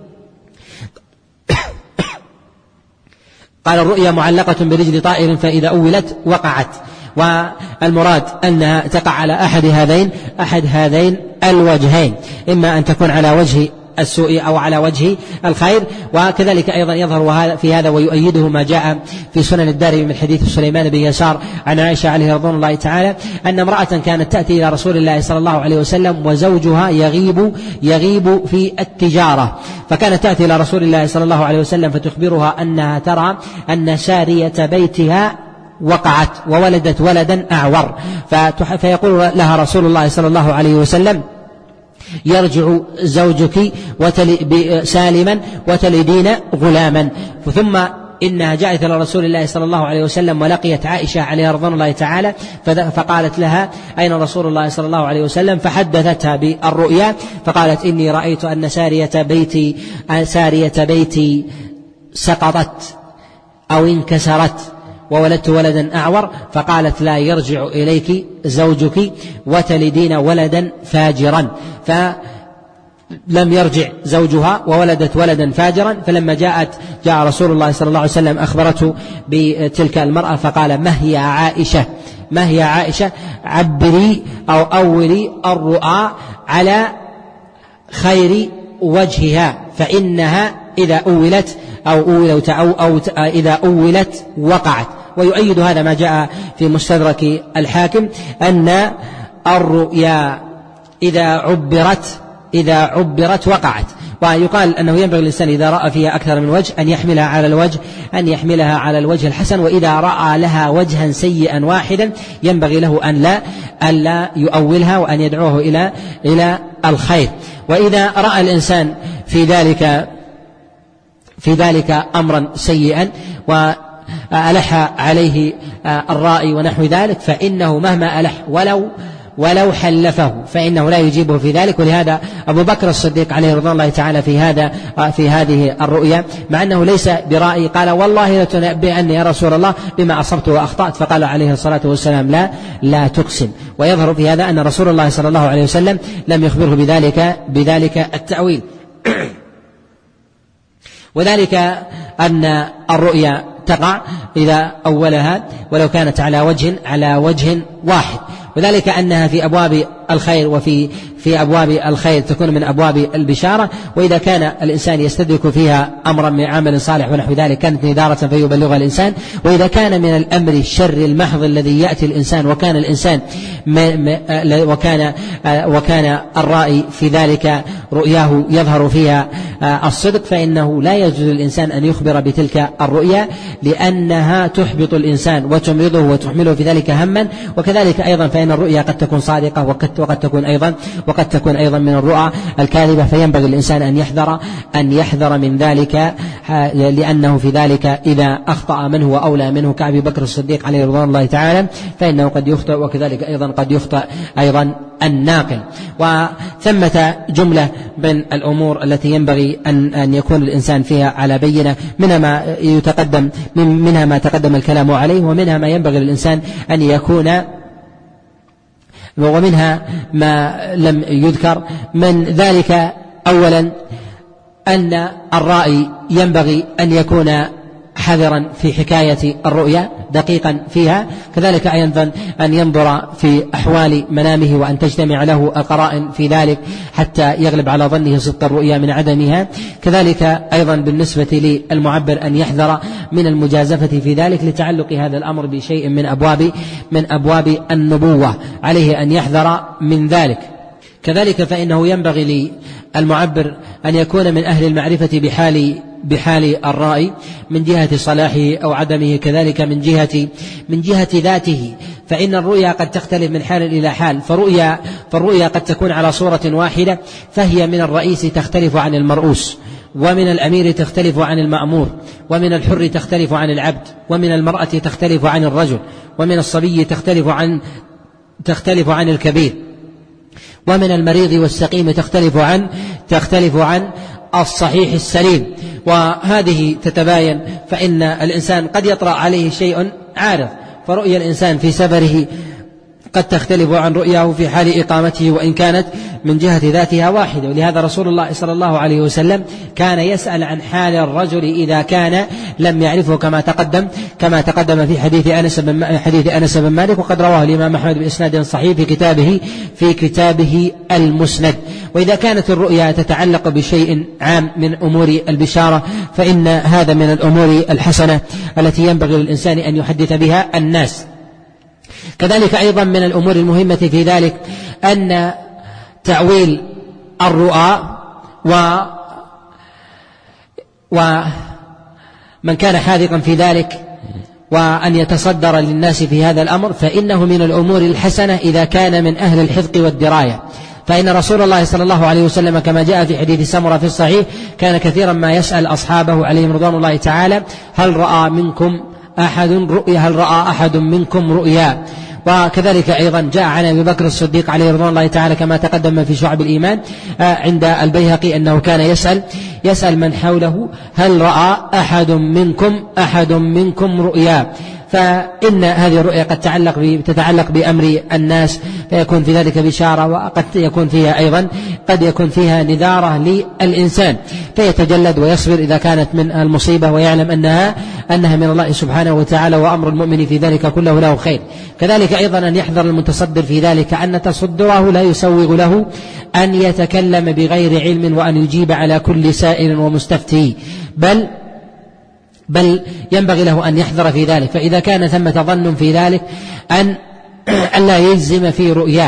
قال: الرؤيا معلقة برجل طائر فإذا أولت وقعت. والمراد أنها تقع على أحد هذين أحد هذين الوجهين، إما أن تكون على وجه السوء أو على وجه الخير. وكذلك أيضا يظهر في هذا ويؤيده ما جاء في سنن الدارمي من حديث سليمان بن يسار عن عائشة عليه رضوان الله تعالى أن امرأة كانت تأتي إلى رسول الله صلى الله عليه وسلم وزوجها يغيب يغيب في التجارة، فكانت تأتي إلى رسول الله صلى الله عليه وسلم فتخبرها أنها ترى أن سارية بيتها وقعت وولدت ولدا أعور، فيقول لها رسول الله صلى الله عليه وسلم: يرجع زوجك سالما وتلدين غلاما. ثم إنها جاءت إلى رسول الله صلى الله عليه وسلم ولقيت عائشة عليها رضوان الله تعالى فقالت لها أين رسول الله صلى الله عليه وسلم؟ فحدثتها بالرؤيا فقالت إني رأيت أن سارية بيتي سارية بيتي سقطت أو انكسرت وولدت ولدا أعور. فقالت لا يرجع إليك زوجك وتلدين ولدا فاجرا. ف لم يرجع زوجها وولدت ولدا فاجرا. فلما جاءت جاء رسول الله صلى الله عليه وسلم أخبرته بتلك المرأة فقال ما هي عائشة ما هي عائشة عبري أو أولي الرؤى على خير وجهها فإنها إذا أولت أو أولت أو, أو إذا أولت وقعت. ويؤيد هذا ما جاء في مستدرك الحاكم أن الرؤيا إذا عبرت إذا عبرت وقعت. ويقال أنه ينبغي للإنسان إذا رأى فيها أكثر من وجه أن يحملها على الوجه أن يحملها على الوجه الحسن، وإذا رأى لها وجها سيئا واحدا ينبغي له أن لا أن لا يؤولها وأن يدعوه إلى إلى الخير. وإذا رأى الإنسان في ذلك في ذلك أمرا سيئا وألح عليه الرائي ونحو ذلك فإنه مهما ألح ولو ولو حلفه فإنه لا يجيبه في ذلك. ولهذا أبو بكر الصديق عليه رضوان الله تعالى في هذا في هذه الرؤيا مع أنه ليس برائي قال والله لتنبئني يا رسول الله بما أصبت وأخطأت. فقال عليه الصلاة والسلام لا لا تقسم. ويظهر في هذا أن رسول الله صلى الله عليه وسلم لم يخبره بذلك بذلك التأويل. وذلك أن الرؤيا تقع إذا أولها ولو كانت على وجه على وجه واحد، وذلك أنها في أبواب الخير وفي في أبواب الخير تكون من أبواب البشارة. وإذا كان الإنسان يستدرك فيها أمرا من عمل صالح ونحو ذلك كانت نذارة فيبلغها الإنسان. وإذا كان من الأمر الشر المحض الذي يأتي الإنسان وكان الإنسان وكان وكان الرائي في ذلك رؤياه يظهر فيها الصدق فإنه لا يجوز للإنسان أن يخبر بتلك الرؤيا لأنها تحبط الإنسان وتمرضه وتحمله في ذلك هما. وكذلك أيضا فإن الرؤيا قد تكون صادقة وقد وقد تكون أيضا وقد تكون أيضا من الرؤى الكاذبة، فينبغي الإنسان أن يحذر أن يحذر من ذلك، لأنه في ذلك إذا أخطأ من هو أولى منه كأبي بكر الصديق عليه رضوان الله تعالى فإنه قد يخطئ، وكذلك أيضا قد يخطئ أيضا الناقل. وثمة جملة من الأمور التي ينبغي أن أن يكون الإنسان فيها على بينة، منها ما يتقدم منها ما تقدم الكلام عليه، ومنها ما ينبغي للإنسان أن يكون ومنها ما لم يذكر. من ذلك أولا أن الرائي ينبغي أن يكون حذرا في حكاية الرؤيا دقيقا فيها، كذلك أيضا أن ينظر في أحوال منامه وأن تجتمع له القرائن في ذلك حتى يغلب على ظنه صدق الرؤيا من عدمها. كذلك أيضا بالنسبة للمعبر أن يحذر من المجازفة في ذلك لتعلق هذا الأمر بشيء من أبواب من أبواب النبوة، عليه أن يحذر من ذلك. كذلك فإنه ينبغي للمعبر أن يكون من أهل المعرفة بحال بحال الرائي من جهة صلاحه أو عدمه، كذلك من جهة من جهة ذاته، فإن الرؤيا قد تختلف من حال إلى حال. فرؤيا فالرؤيا قد تكون على صورة واحدة فهي من الرئيس تختلف عن المرؤوس، ومن الأمير تختلف عن المأمور، ومن الحر تختلف عن العبد، ومن المرأة تختلف عن الرجل، ومن الصبي تختلف عن تختلف عن الكبير، ومن المريض والسقيم تختلف عن تختلف عن الصحيح السليم. وهذه تتباين، فإن الإنسان قد يطرأ عليه شيء عارض، فرؤيا الإنسان في سفره قد تختلف عن رؤياه في حال إقامته وإن كانت من جهة ذاتها واحدة. ولهذا رسول الله صلى الله عليه وسلم كان يسأل عن حال الرجل إذا كان لم يعرفه كما تقدم كما تقدم في حديث أنس بن حديث أنس بن مالك، وقد رواه الإمام أحمد بإسناد صحيح في كتابه في كتابه المسند. وإذا كانت الرؤيا تتعلق بشيء عام من أمور البشارة فإن هذا من الأمور الحسنة التي ينبغي للإنسان أن يحدث بها الناس. كذلك أيضا من الأمور المهمة في ذلك أن تعويل الرؤى و ومن كان حاذقا في ذلك وأن يتصدر للناس في هذا الأمر فإنه من الأمور الحسنة إذا كان من أهل الحذق والدراية. فإن رسول الله صلى الله عليه وسلم كما جاء في حديث سمرة في الصحيح كان كثيرا ما يسأل أصحابه عليهم رضوان الله تعالى هل رأى منكم أحد رؤيا هل رأى أحد منكم رؤيا. وكذلك أيضا جاء عن أبي بكر الصديق عليه رضوان الله تعالى كما تقدم في شعب الإيمان عند البيهقي أنه كان يسأل يسأل من حوله هل رأى أحد منكم أحد منكم رؤيا. فإن هذه الرؤيا قد تعلق تتعلق بأمر الناس فيكون في ذلك بشارة، وقد يكون فيها أيضا قد يكون فيها نذارة للإنسان فيتجلد ويصبر إذا كانت من المصيبة ويعلم أنها أنها من الله سبحانه وتعالى، وأمر المؤمن في ذلك كله له خير. كذلك أيضا أن يحذر المتصدر في ذلك أن تصدره لا يسوغ له أن يتكلم بغير علم وأن يجيب على كل سائل ومستفتي، بل بل ينبغي له أن يحذر في ذلك. فإذا كان ثمة ظن في ذلك أن ألا يجزم في رؤياه،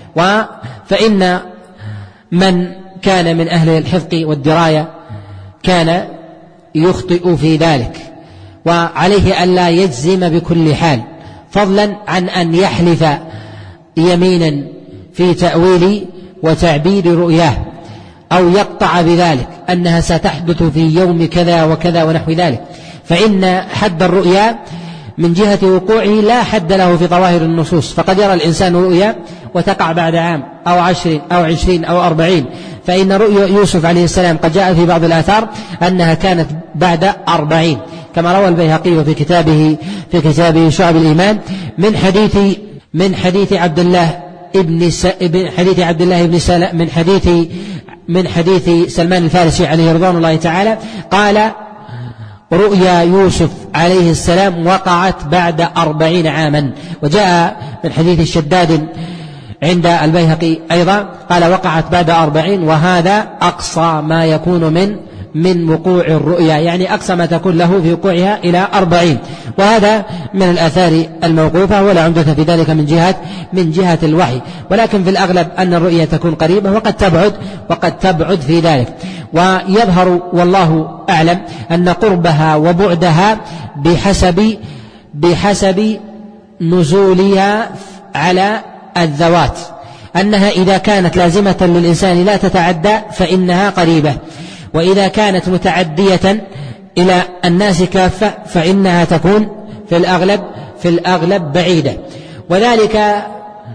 فإن من كان من أهل الحفظ والدراية كان يخطئ في ذلك، وعليه ألا يجزم بكل حال، فضلا عن أن يحلف يمينا في تأويل وتعبير رؤياه أو يقطع بذلك أنها ستحدث في يوم كذا وكذا ونحو ذلك. فإن حد الرؤيا من جهة وقوعه لا حد له في ظواهر النصوص، فقد يرى الإنسان رؤيا وتقع بعد عام أو عشر أو عشرين أو أربعين. فإن رؤيا يوسف عليه السلام قد جاء في بعض الآثار أنها كانت بعد أربعين، كما روى البيهقي في كتابه في كتابه شعب الإيمان من حديث من حديث عبد الله ابن حديث عبد الله بن سلام من حديث من حديث سلمان الفارسي عليه رضوان الله تعالى قال رؤيا يوسف عليه السلام وقعت بعد أربعين عاما. وجاء من حديث الشداد عند البيهقي أيضا قال وقعت بعد أربعين، وهذا أقصى ما يكون من من وقوع الرؤيا، يعني أقصى ما تكون له في وقوعها إلى أربعين. وهذا من الآثار الموقوفة ولا عمدة في ذلك من جهة من جهة الوحي، ولكن في الأغلب أن الرؤيا تكون قريبة وقد تبعد وقد تبعد في ذلك. ويظهر والله أعلم أن قربها وبعدها بحسب بحسب نزولها على الذوات، أنها إذا كانت لازمة للإنسان لا تتعدى فإنها قريبة، وإذا كانت متعدية إلى الناس كافة فإنها تكون في الأغلب في الأغلب بعيدة. وذلك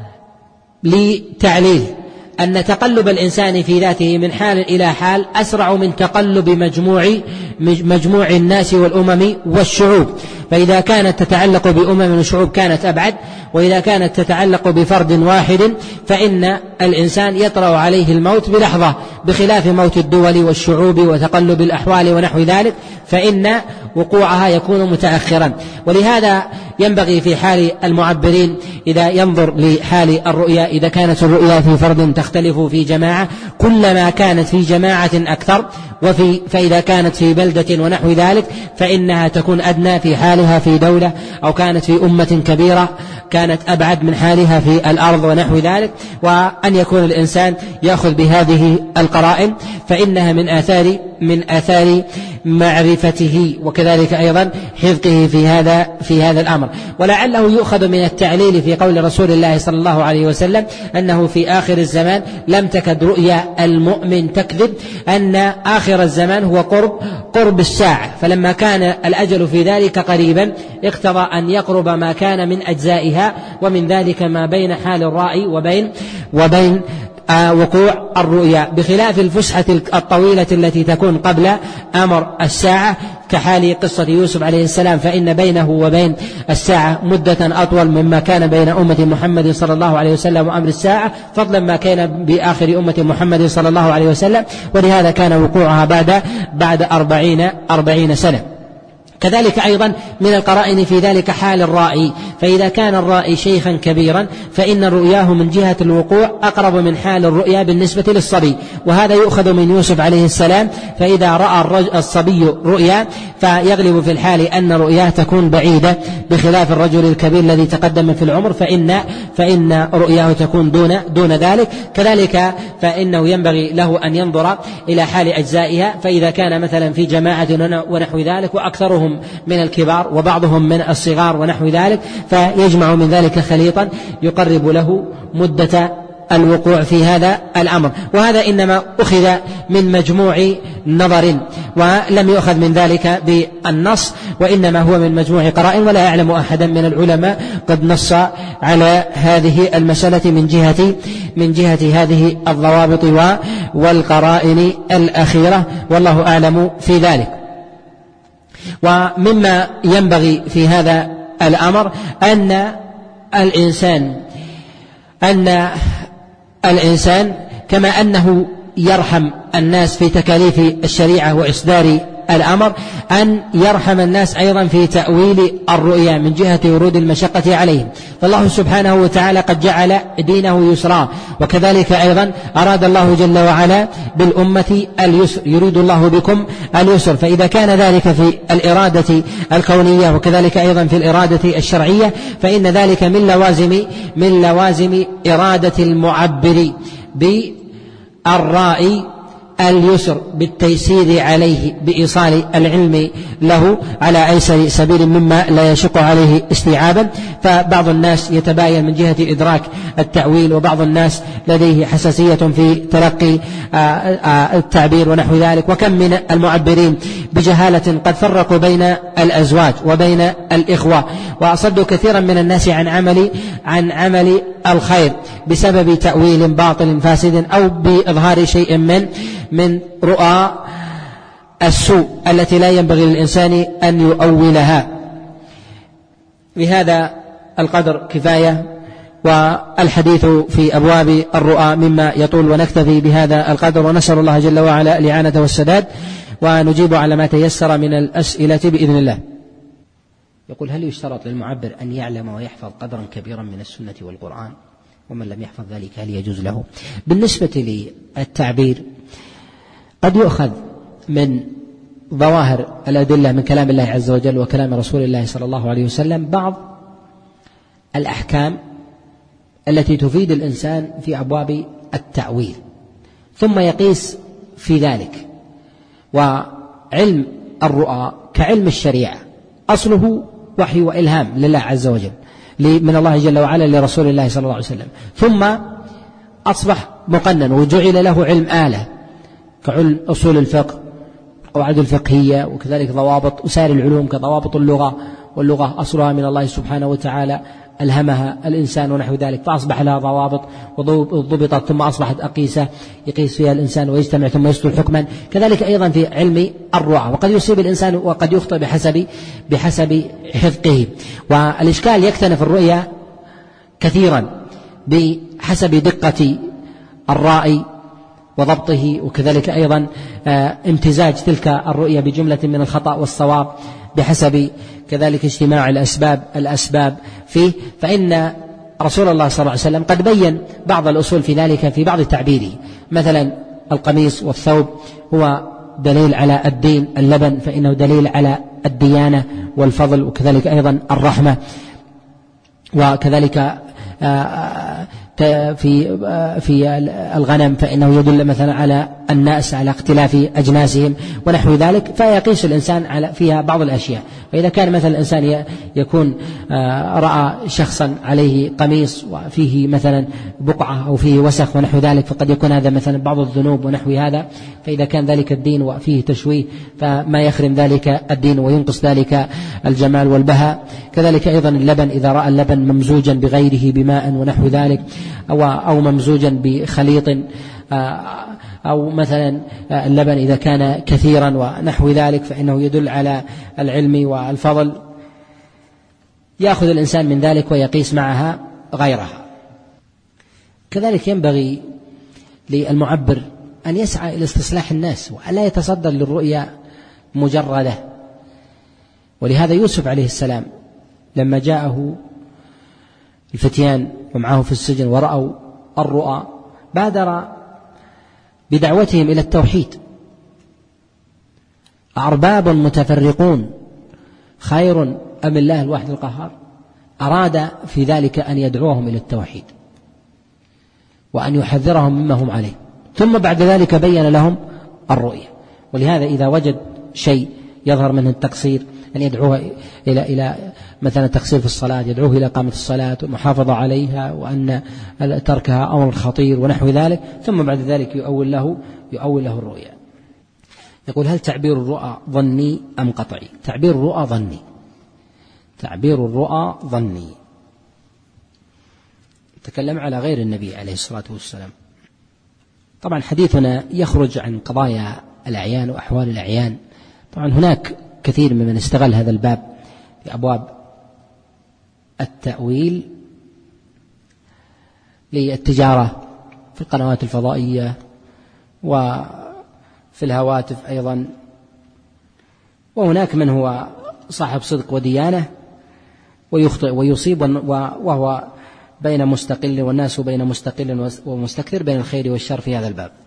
لتعليل أن تقلب الإنسان في ذاته من حال إلى حال أسرع من تقلب مجموع مجموع الناس والأمم والشعوب. فإذا كانت تتعلق بأمم وشعوب كانت أبعد، وإذا كانت تتعلق بفرد واحد فإن الإنسان يطرأ عليه الموت بلحظة، بخلاف موت الدول والشعوب وتقلب الأحوال ونحو ذلك فإن وقوعها يكون متأخرا. ولهذا ينبغي في حال المعبرين إذا ينظر لحال الرؤيا، إذا كانت الرؤيا في فرد تختلف في جماعة كلما كانت في جماعة أكثر، وفي فإذا كانت في بلدة ونحو ذلك فإنها تكون أدنى في حالها في دولة، أو كانت في أمة كبيرة كانت أبعد من حالها في الأرض ونحو ذلك. وأن يكون الإنسان يأخذ بهذه القرائن فإنها من آثار من آثار معرفته، وكذلك أيضا حفظه في هذا في هذا الأمر. ولعله يؤخذ من التعليل في قول رسول الله صلى الله عليه وسلم أنه في آخر الزمان لم تكد رؤيا المؤمن تكذب، أن آخر الزمان هو قرب قرب الساعة، فلما كان الأجل في ذلك قريبا اقتضى أن يقرب ما كان من أجزائها، ومن ذلك ما بين حال الرائي وبين وبين آه وقوع الرؤيا، بخلاف الفسحة الطويلة التي تكون قبل أمر الساعة كحال قصة يوسف عليه السلام، فإن بينه وبين الساعة مدة أطول مما كان بين أمة محمد صلى الله عليه وسلم وأمر الساعة، فضلا ما كان بآخر أمة محمد صلى الله عليه وسلم، ولهذا كان وقوعها بعد بعد أربعين أربعين سنة. كذلك أيضا من القرائن في ذلك حال الرائي، فإذا كان الرائي شيخا كبيرا فإن رؤياه من جهة الوقوع أقرب من حال الرؤيا بالنسبة للصبي، وهذا يؤخذ من يوسف عليه السلام. فإذا رأى الصبي رؤيا فيغلب في الحال أن رؤياه تكون بعيدة، بخلاف الرجل الكبير الذي تقدم في العمر فإن فإن رؤياه تكون دون دون ذلك. كذلك فإنه ينبغي له أن ينظر إلى حال أجزائها، فإذا كان مثلا في جماعة ونحو ذلك وأكثرهم من الكبار وبعضهم من الصغار ونحو ذلك، فيجمع من ذلك خليطا يقرب له مدة الوقوع في هذا الأمر. وهذا إنما أخذ من مجموع نظر ولم يؤخذ من ذلك بالنص، وإنما هو من مجموع قرائن، ولا يعلم أحدا من العلماء قد نص على هذه المسألة من جهة من جهة هذه الضوابط والقرائن الأخيرة، والله أعلم في ذلك. ومما ينبغي في هذا الأمر أن الإنسان أن الإنسان كما أنه يرحم الناس في تكاليف الشريعة وإصدار الأمر، أن يرحم الناس أيضا في تأويل الرؤيا من جهة ورود المشقة عليهم. فالله سبحانه وتعالى قد جعل دينه يسرا، وكذلك أيضا أراد الله جل وعلا بالأمة اليسر، يريد الله بكم اليسر. فإذا كان ذلك في الإرادة الكونية وكذلك أيضا في الإرادة الشرعية، فإن ذلك من لوازم من لوازم إرادة المعبر بالرائي اليسر، بالتيسير عليه بإيصال العلم له على أيسر سبيل مما لا يشق عليه استيعابا. فبعض الناس يتباين من جهة إدراك التأويل، وبعض الناس لديه حساسية في تلقي التعبير ونحو ذلك. وكم من المعبرين بجهالة قد فرقوا بين الأزواج وبين الإخوة، وصدوا كثيرا من الناس عن عمل عن عمل الخير بسبب تأويل باطل فاسد، أو بإظهار شيء من من رؤى السوء التي لا ينبغي للإنسان أن يؤولها. بهذا القدر كفاية، والحديث في أبواب الرؤى مما يطول، ونكتفي بهذا القدر، ونسأل الله جل وعلا الإعانة والسداد، ونجيب على ما تيسر من الأسئلة بإذن الله. يقول: هل يشترط للمعبر أن يعلم ويحفظ قدرا كبيرا من السنة والقرآن؟ ومن لم يحفظ ذلك هل يجوز له؟ بالنسبة للتعبير قد يؤخذ من ظواهر الأدلة من كلام الله عز وجل وكلام رسول الله صلى الله عليه وسلم بعض الأحكام التي تفيد الإنسان في أبواب التأويل، ثم يقيس في ذلك. وعلم الرؤى كعلم الشريعة أصله وحي وإلهام لله عز وجل من الله جل وعلا لرسول الله صلى الله عليه وسلم، ثم أصبح مقنن وجعل له علم آلة كعلم أصول الفقه قواعد الفقهية، وكذلك ضوابط وسائر العلوم كضوابط اللغة، واللغة أصلها من الله سبحانه وتعالى ألهمها الإنسان ونحو ذلك، فأصبح لها ضوابط وضبطت، ثم أصبحت أقيسة يقيس فيها الإنسان ويجتمع ثم يصدر حكما. كذلك أيضا في علم الرؤى، وقد يصيب الإنسان وقد يخطئ بحسب بحسب حفظه. والإشكال يكتنف الرؤيا كثيرا بحسب دقة الرائي وضبطه، وكذلك أيضا امتزاج تلك الرؤيا بجملة من الخطأ والصواب بحسب كذلك اجتماع الأسباب الأسباب فيه. فإن رسول الله صلى الله عليه وسلم قد بين بعض الأصول في ذلك في بعض تعبيره، مثلا القميص والثوب هو دليل على الدين، اللبن فإنه دليل على الديانة والفضل، وكذلك أيضا الرحمة، وكذلك في في الغنم فإنه يدل مثلا على الناس على اختلاف أجناسهم ونحو ذلك، فيقيس الإنسان على فيها بعض الأشياء. فإذا كان مثلا الإنسان يكون رأى شخصا عليه قميص وفيه مثلا بقعة أو فيه وسخ ونحو ذلك، فقد يكون هذا مثلا بعض الذنوب ونحو هذا، فإذا كان ذلك الدين وفيه تشويه فما يخرم ذلك الدين وينقص ذلك الجمال والبهاء. كذلك أيضا اللبن، إذا رأى اللبن ممزوجا بغيره بماء ونحو ذلك، أو, أو ممزوجا بخليط، أو مثلا اللبن إذا كان كثيرا ونحو ذلك فإنه يدل على العلم والفضل، يأخذ الإنسان من ذلك ويقيس معها غيرها. كذلك ينبغي للمعبر أن يسعى إلى استصلاح الناس وألا يتصدر للرؤيا مجردة. ولهذا يوسف عليه السلام لما جاءه الفتيان ومعه في السجن ورأوا الرؤى بادر بدعوتهم إلى التوحيد. أرباب متفرقون خير أم الله الواحد القهار؟ أراد في ذلك أن يدعوهم إلى التوحيد وأن يحذرهم مما هم عليه، ثم بعد ذلك بين لهم الرؤية. ولهذا إذا وجد شيء يظهر منه التقصير أن يدعوه إلى إلى مثلا تقصير في الصلاة، يدعوه إلى إقامة الصلاة والمحافظة عليها، وأن تركها أمر خطير ونحو ذلك، ثم بعد ذلك يؤول له يؤول له الرؤيا. يقول: هل تعبير الرؤى ظني أم قطعي؟ تعبير الرؤى ظني، تعبير الرؤى ظني. تكلم على غير النبي عليه الصلاة والسلام. طبعا حديثنا يخرج عن قضايا الأعيان وأحوال الأعيان. طبعا هناك كثير ممن استغل هذا الباب في أبواب التأويل للتجارة في القنوات الفضائية وفي الهواتف أيضا، وهناك من هو صاحب صدق وديانة ويخطئ ويصيب، وهو بين مستقل والناس بين مستقل ومستكثر، بين الخير والشر في هذا الباب.